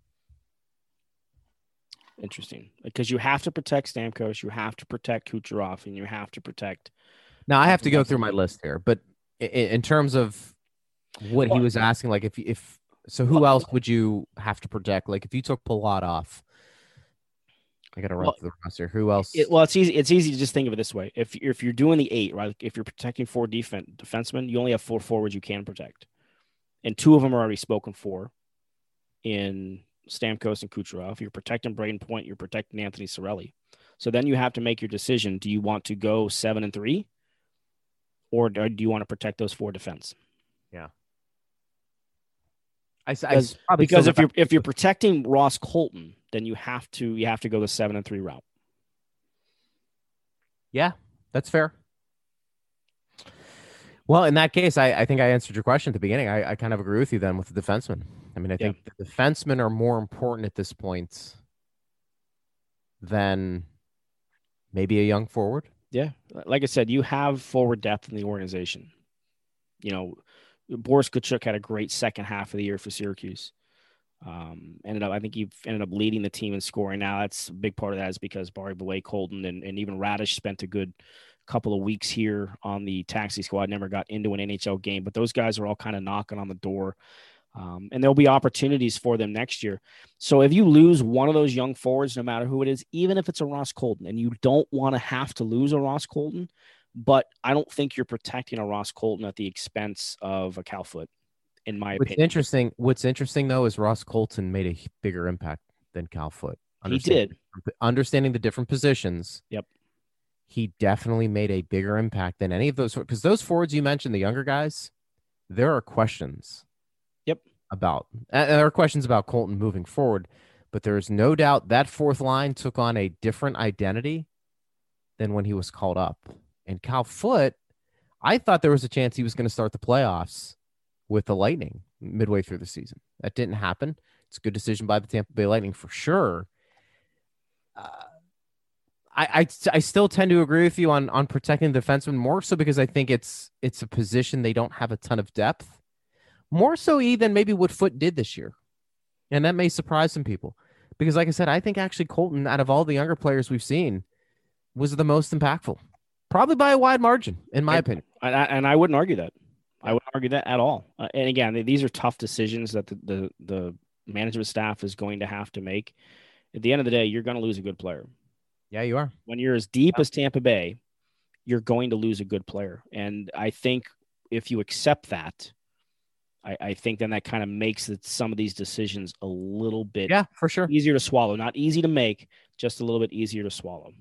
Interesting. Because you have to protect Stamkos, you have to protect Kucherov, and you have to protect. Now I have to go through my list here, but in, in terms of what he was asking, like if if so, who else would you have to protect? Like if you took Palat off, I got to run well, through the roster. Who else? It, well, it's easy. It's easy to just think of it this way: if if you're doing the eight, right? If you're protecting four defense defensemen, you only have four forwards you can protect, and two of them are already spoken for in Stamkos and Kucherov. You're protecting Braden Point. You're protecting Anthony Cirelli. So then you have to make your decision: do you want to go seven and three, or do you want to protect those four defense? Yeah. I, because I because if you're if you're protecting Ross Colton, then you have to you have to go the seven and three route. Yeah, that's fair. Well, in that case, I, I think I answered your question at the beginning. I, I kind of agree with you then with the defenseman. I mean, I think yeah. the defensemen are more important at this point than maybe a young forward. Yeah, like I said, you have forward depth in the organization. You know, Boris Tkachuk had a great second half of the year for Syracuse. Um, ended up, I think he ended up leading the team in scoring. Now, that's a big part of that is because Barré-Boulet, Colton, and, and even Radish spent a good couple of weeks here on the taxi squad. Never got into an N H L game, but those guys are all kind of knocking on the door. Um, and there'll be opportunities for them next year. So if you lose one of those young forwards, no matter who it is, even if it's a Ross Colton, and you don't want to have to lose a Ross Colton, but I don't think you're protecting a Ross Colton at the expense of a Cal Foote, in my what's opinion. Interesting, what's interesting, though, is Ross Colton made a bigger impact than Cal Foote. He did. Understanding the different positions. Yep. He definitely made a bigger impact than any of those. Because those forwards you mentioned, the younger guys, there are questions. Yep. About, and there are questions about Colton moving forward. but there is no doubt that fourth line took on a different identity than when he was called up. And Cal Foote, I thought there was a chance he was going to start the playoffs with the Lightning midway through the season. That didn't happen. It's a good decision by the Tampa Bay Lightning for sure. Uh, I, I I still tend to agree with you on on protecting the defenseman, more so because I think it's it's a position they don't have a ton of depth. More so even maybe what Foote did this year. And that may surprise some people. Because like I said, I think actually Colton, out of all the younger players we've seen, was the most impactful. Probably by a wide margin, in my and, opinion. And I, and I wouldn't argue that. I wouldn't argue that at all. Uh, and again, these are tough decisions that the, the, the management staff is going to have to make. At the end of the day, you're going to lose a good player. Yeah, you are. When you're as deep yeah. as Tampa Bay, you're going to lose a good player. And I think if you accept that, I, I think then that kind of makes it, some of these decisions a little bit yeah, for sure. easier to swallow. Not easy to make, just a little bit easier to swallow.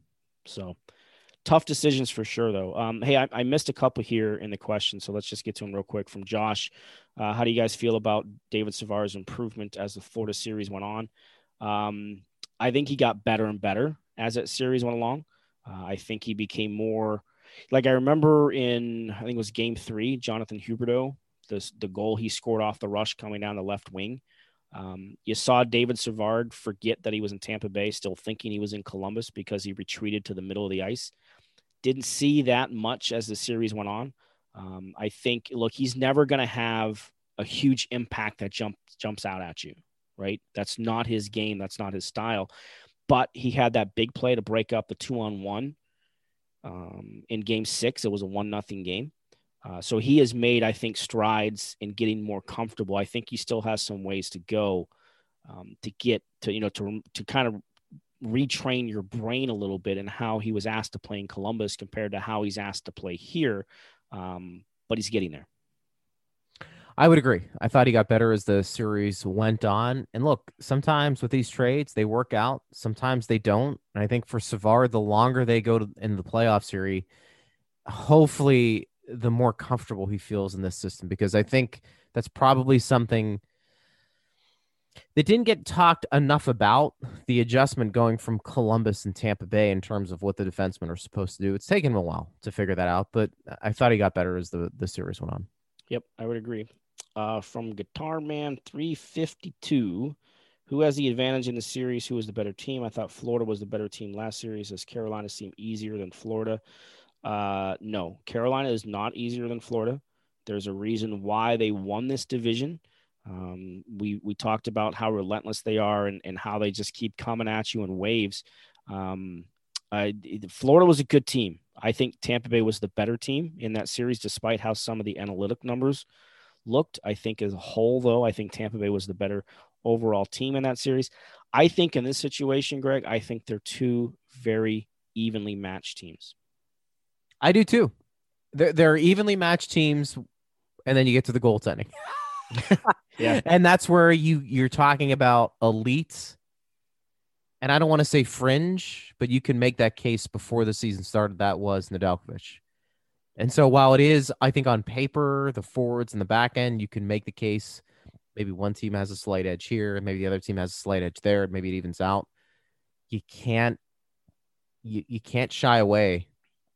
So tough decisions for sure, though. Um, hey, I, I missed a couple here in the question, so let's just get to them real quick. From Josh, uh, how do you guys feel about David Savar's improvement as the Florida series went on? Um, I think he got better and better as that series went along. Uh, I think he became more like I remember in, I think it was game three, Jonathan Huberdeau, the, the goal he scored off the rush coming down the left wing. Um, you saw David Savard forget that he was in Tampa Bay, still thinking he was in Columbus because he retreated to the middle of the ice. Didn't see that much as the series went on. Um, I think, look, he's never going to have a huge impact that jump, jumps out at you, right? That's not his game. That's not his style. But he had that big play to break up the two-on-one um, in game six. It was a one nothing game. Uh, so he has made, I think, strides in getting more comfortable. I think he still has some ways to go um, to get to, you know, to to kind of retrain your brain a little bit in how he was asked to play in Columbus compared to how he's asked to play here. Um, but he's getting there. I would agree. I thought he got better as the series went on. And look, sometimes with these trades, they work out. Sometimes they don't. And I think for Savard, the longer they go to, in the playoff series, hopefully the more comfortable he feels in this system, because I think that's probably something that didn't get talked enough about, the adjustment going from Columbus and Tampa Bay in terms of what the defensemen are supposed to do. It's taken him a while to figure that out, but I thought he got better as the, the series went on. Yep, I would agree. Uh, from Guitar Man three fifty-two, who has the advantage in the series? Who is the better team? I thought Florida was the better team last series. Does Carolina seem easier than Florida? Uh, no, Carolina is not easier than Florida. There's a reason why they won this division. Um, we, we talked about how relentless they are and, and how they just keep coming at you in waves. Um, uh, Florida was a good team. I think Tampa Bay was the better team in that series, despite how some of the analytic numbers looked. I think as a whole, though, I think Tampa Bay was the better overall team in that series. I think in this situation, Greg, I think they're two very evenly matched teams. I do too. They're, they're evenly matched teams, and then you get to the goaltending. Yeah, and that's where you you're talking about elite. And I don't want to say fringe, but you can make that case before the season started. That was Nedeljkovic. And so while it is, I think on paper, the forwards and the back end, you can make the case. Maybe one team has a slight edge here, maybe the other team has a slight edge there. Maybe it evens out. You can't you, you can't shy away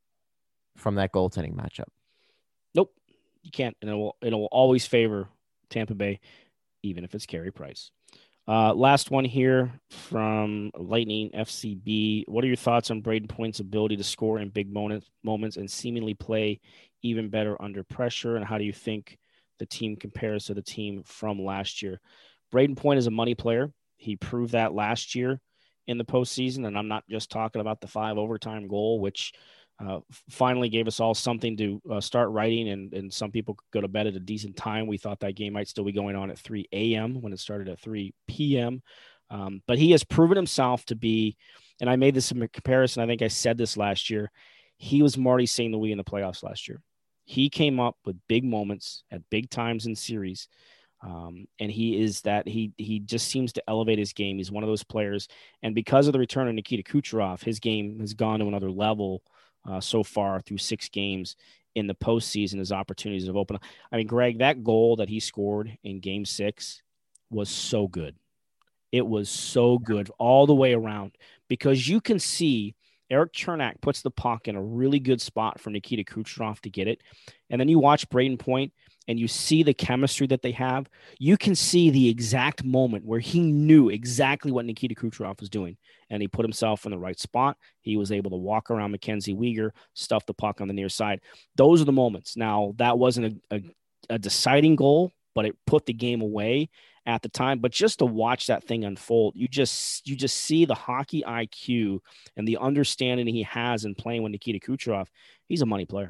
from that goaltending matchup. Nope, you can't. And it will, it will always favor Tampa Bay, even if it's Carey Price. Uh, last one here from Lightning F C B. What are your thoughts on Brayden Point's ability to score in big moments, moments and seemingly play even better under pressure? And how do you think the team compares to the team from last year? Brayden Point is a money player. He proved that last year in the postseason. And I'm not just talking about the five overtime goal, which Uh, finally gave us all something to uh, start writing, and, and some people could go to bed at a decent time. We thought that game might still be going on at three a.m. when it started at three p.m. Um, but he has proven himself to be, and I made this in comparison, I think I said this last year, he was Marty Saint Louis in the playoffs last year. He came up with big moments at big times in series, um, and he is that he he just seems to elevate his game. He's one of those players, and because of the return of Nikita Kucherov, his game has gone to another level Uh, so far through six games in the postseason as opportunities have opened up. I mean, Greg, that goal that he scored in game six was so good. It was so good all the way around because you can see Erik Cernak puts the puck in a really good spot for Nikita Kucherov to get it. And then you watch Brayden Point and you see the chemistry that they have. You can see the exact moment where he knew exactly what Nikita Kucherov was doing. And he put himself in the right spot. He was able to walk around Mackenzie Weegar, stuff the puck on the near side. Those are the moments. Now, that wasn't a, a, a deciding goal, but it put the game away at the time. But just to watch that thing unfold, you just you just see the hockey I Q and the understanding he has in playing with Nikita Kucherov. He's a money player.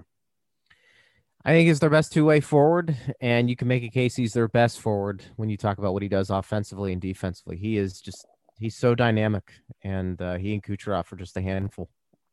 I think he's their best two-way forward, and you can make a case he's their best forward when you talk about what he does offensively and defensively. He is just he's so dynamic, and uh, he and Kucherov are just a handful.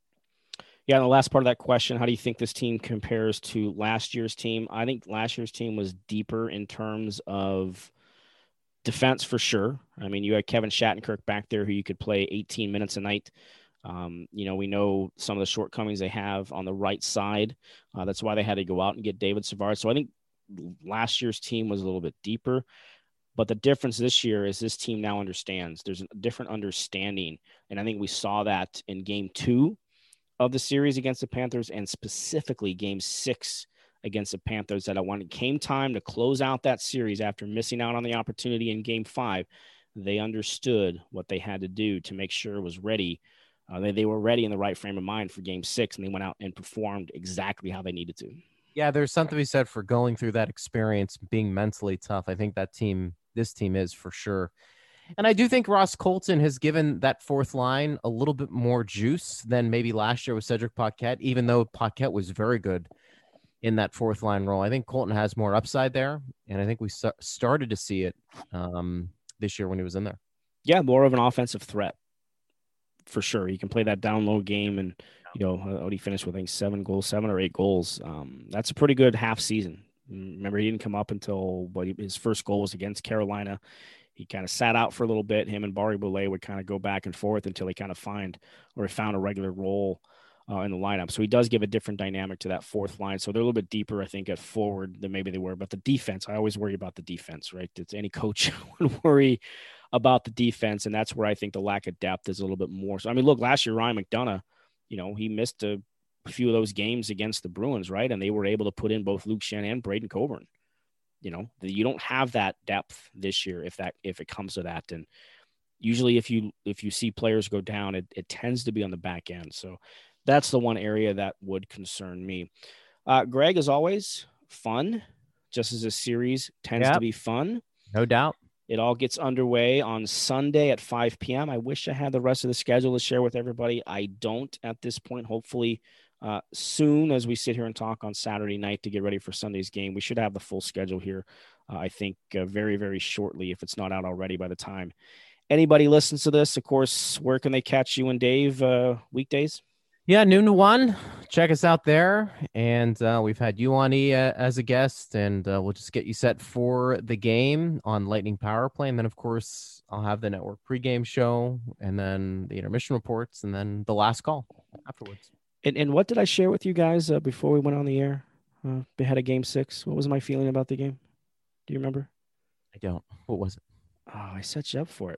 Yeah, and the last part of that question, how do you think this team compares to last year's team? I think last year's team was deeper in terms of defense for sure. I mean, you had Kevin Shattenkirk back there who you could play eighteen minutes a night. Um, you know, we know some of the shortcomings they have on the right side. Uh, that's why they had to go out and get David Savard. So I think last year's team was a little bit deeper. But the difference this year is this team now understands. There's a different understanding. And I think we saw that in game two of the series against the Panthers, and specifically game six against the Panthers, that when it came time to close out that series after missing out on the opportunity in game five, they understood what they had to do to make sure it was ready. Uh, they, they were ready in the right frame of mind for game six, and they went out and performed exactly how they needed to. Yeah, there's something to be said for going through that experience, being mentally tough. I think that team, this team is for sure. And I do think Ross Colton has given that fourth line a little bit more juice than maybe last year with Cedric Paquette, even though Paquette was very good in that fourth line role. I think Colton has more upside there, and I think we st- started to see it um, this year when he was in there. Yeah, more of an offensive threat. For sure. You can play that down low game, and, you know, what he finished with, I think, seven goals, seven or eight goals. Um, that's a pretty good half season. Remember, he didn't come up until what his first goal was against Carolina. He kind of sat out for a little bit. Him and Barry Boulet would kind of go back and forth until he kind of find or found a regular role uh, in the lineup. So he does give a different dynamic to that fourth line. So they're a little bit deeper, I think, at forward than maybe they were. But the defense, I always worry about the defense, right? It's any coach would worry about the defense, and that's where I think the lack of depth is a little bit more. So, I mean, look, last year, Ryan McDonough, you know, he missed a few of those games against the Bruins, right? And they were able to put in both Luke Schenn and Braden Coburn. You know, you don't have that depth this year if that if it comes to that. And usually if you if you see players go down, it, it tends to be on the back end. So that's the one area that would concern me. Uh, Greg, as always, fun, just as a series tends Yep. to be fun. No doubt. It all gets underway on Sunday at five p.m. I wish I had the rest of the schedule to share with everybody. I don't at this point. Hopefully uh, soon, as we sit here and talk on Saturday night to get ready for Sunday's game, we should have the full schedule here, uh, I think, uh, very, very shortly, if it's not out already by the time anybody listens to this. Of course, where can they catch you and Dave uh, weekdays? Yeah, noon to one. Check us out there. And uh, we've had you on E uh, as a guest, and uh, we'll just get you set for the game on Lightning Power Play. And then, of course, I'll have the network pregame show, and then the intermission reports, and then the last call afterwards. And, and what did I share with you guys uh, before we went on the air? Uh, ahead of game six. What was my feeling about the game? Do you remember? I don't. What was it? Oh, I set you up for it.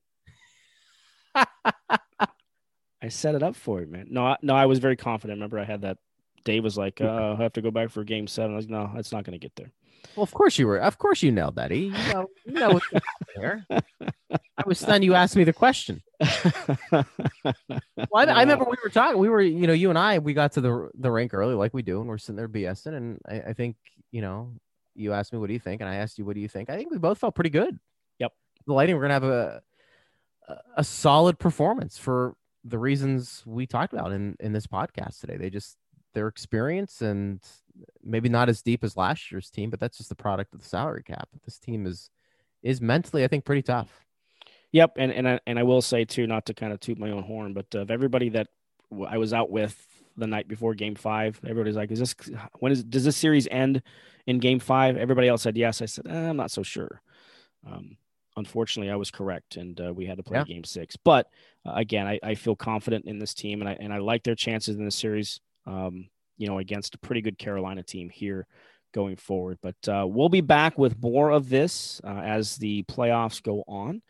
I set it up for you, man. No, I, no, I was very confident. Remember, I had that. Dave was like, uh, I have to go back for game seven. I was like, no, that's not going to get there. Well, of course you were. Of course you nailed that. E. You know, you know what's there. I was stunned you asked me the question. Well, I, I remember we were talking. We were, you know, you and I, we got to the the rink early, like we do, and we're sitting there BSing. And I, I think, you know, you asked me, what do you think? And I asked you, what do you think? I think we both felt pretty good. Yep. The Lightning were going to have a, a a solid performance for the reasons we talked about in, in this podcast today. They just, their experience, and maybe not as deep as last year's team, but that's just the product of the salary cap. This team is, is mentally, I think, pretty tough. Yep. And, and, I, and I will say too, not to kind of toot my own horn, but of everybody that I was out with the night before game five, everybody's like, is this, when is, does this series end in game five? Everybody else said yes. I said, eh, I'm not so sure. Um, Unfortunately, I was correct, and uh, we had to play Yeah. game six. But uh, again, I, I feel confident in this team, and I and I like their chances in this series. Um, you know, against a pretty good Carolina team here going forward. But uh, we'll be back with more of this uh, as the playoffs go on.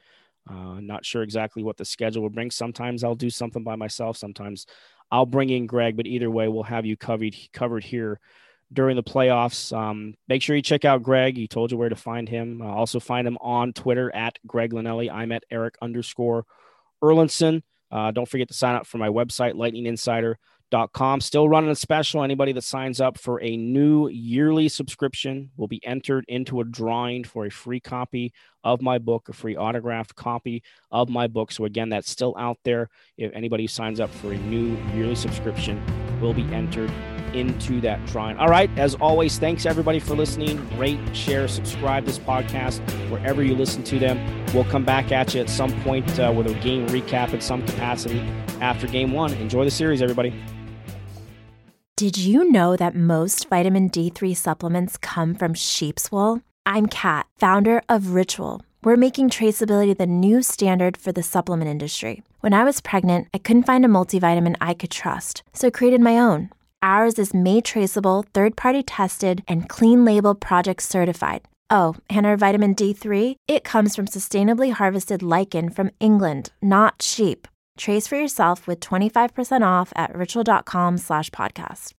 Uh, not sure exactly what the schedule will bring. Sometimes I'll do something by myself. Sometimes I'll bring in Greg, but either way, we'll have you covered covered here during the playoffs. Um, make sure you check out Greg. He told you where to find him. Uh, also find him on Twitter at Greg Linelli. I'm at Eric underscore Erlinson. Uh, don't forget to sign up for my website, lightning insider dot com. Still running a special. Anybody that signs up for a new yearly subscription will be entered into a drawing for a free copy of my book, a free autographed copy of my book. So again, that's still out there. If anybody who signs up for a new yearly subscription will be entered into that drawing. All right. As always, thanks everybody for listening. Rate, share, subscribe this podcast wherever you listen to them. We'll come back at you at some point uh, with a game recap in some capacity after game one. Enjoy the series, everybody. Did you know that most vitamin D three supplements come from sheep's wool? I'm Kat, founder of Ritual. We're making traceability the new standard for the supplement industry. When I was pregnant, I couldn't find a multivitamin I could trust, so I created my own. Ours is made traceable, third-party tested, and clean label project certified. Oh, and our vitamin D three? It comes from sustainably harvested lichen from England, not sheep. Trace for yourself with twenty-five percent off at ritual.com slash podcast.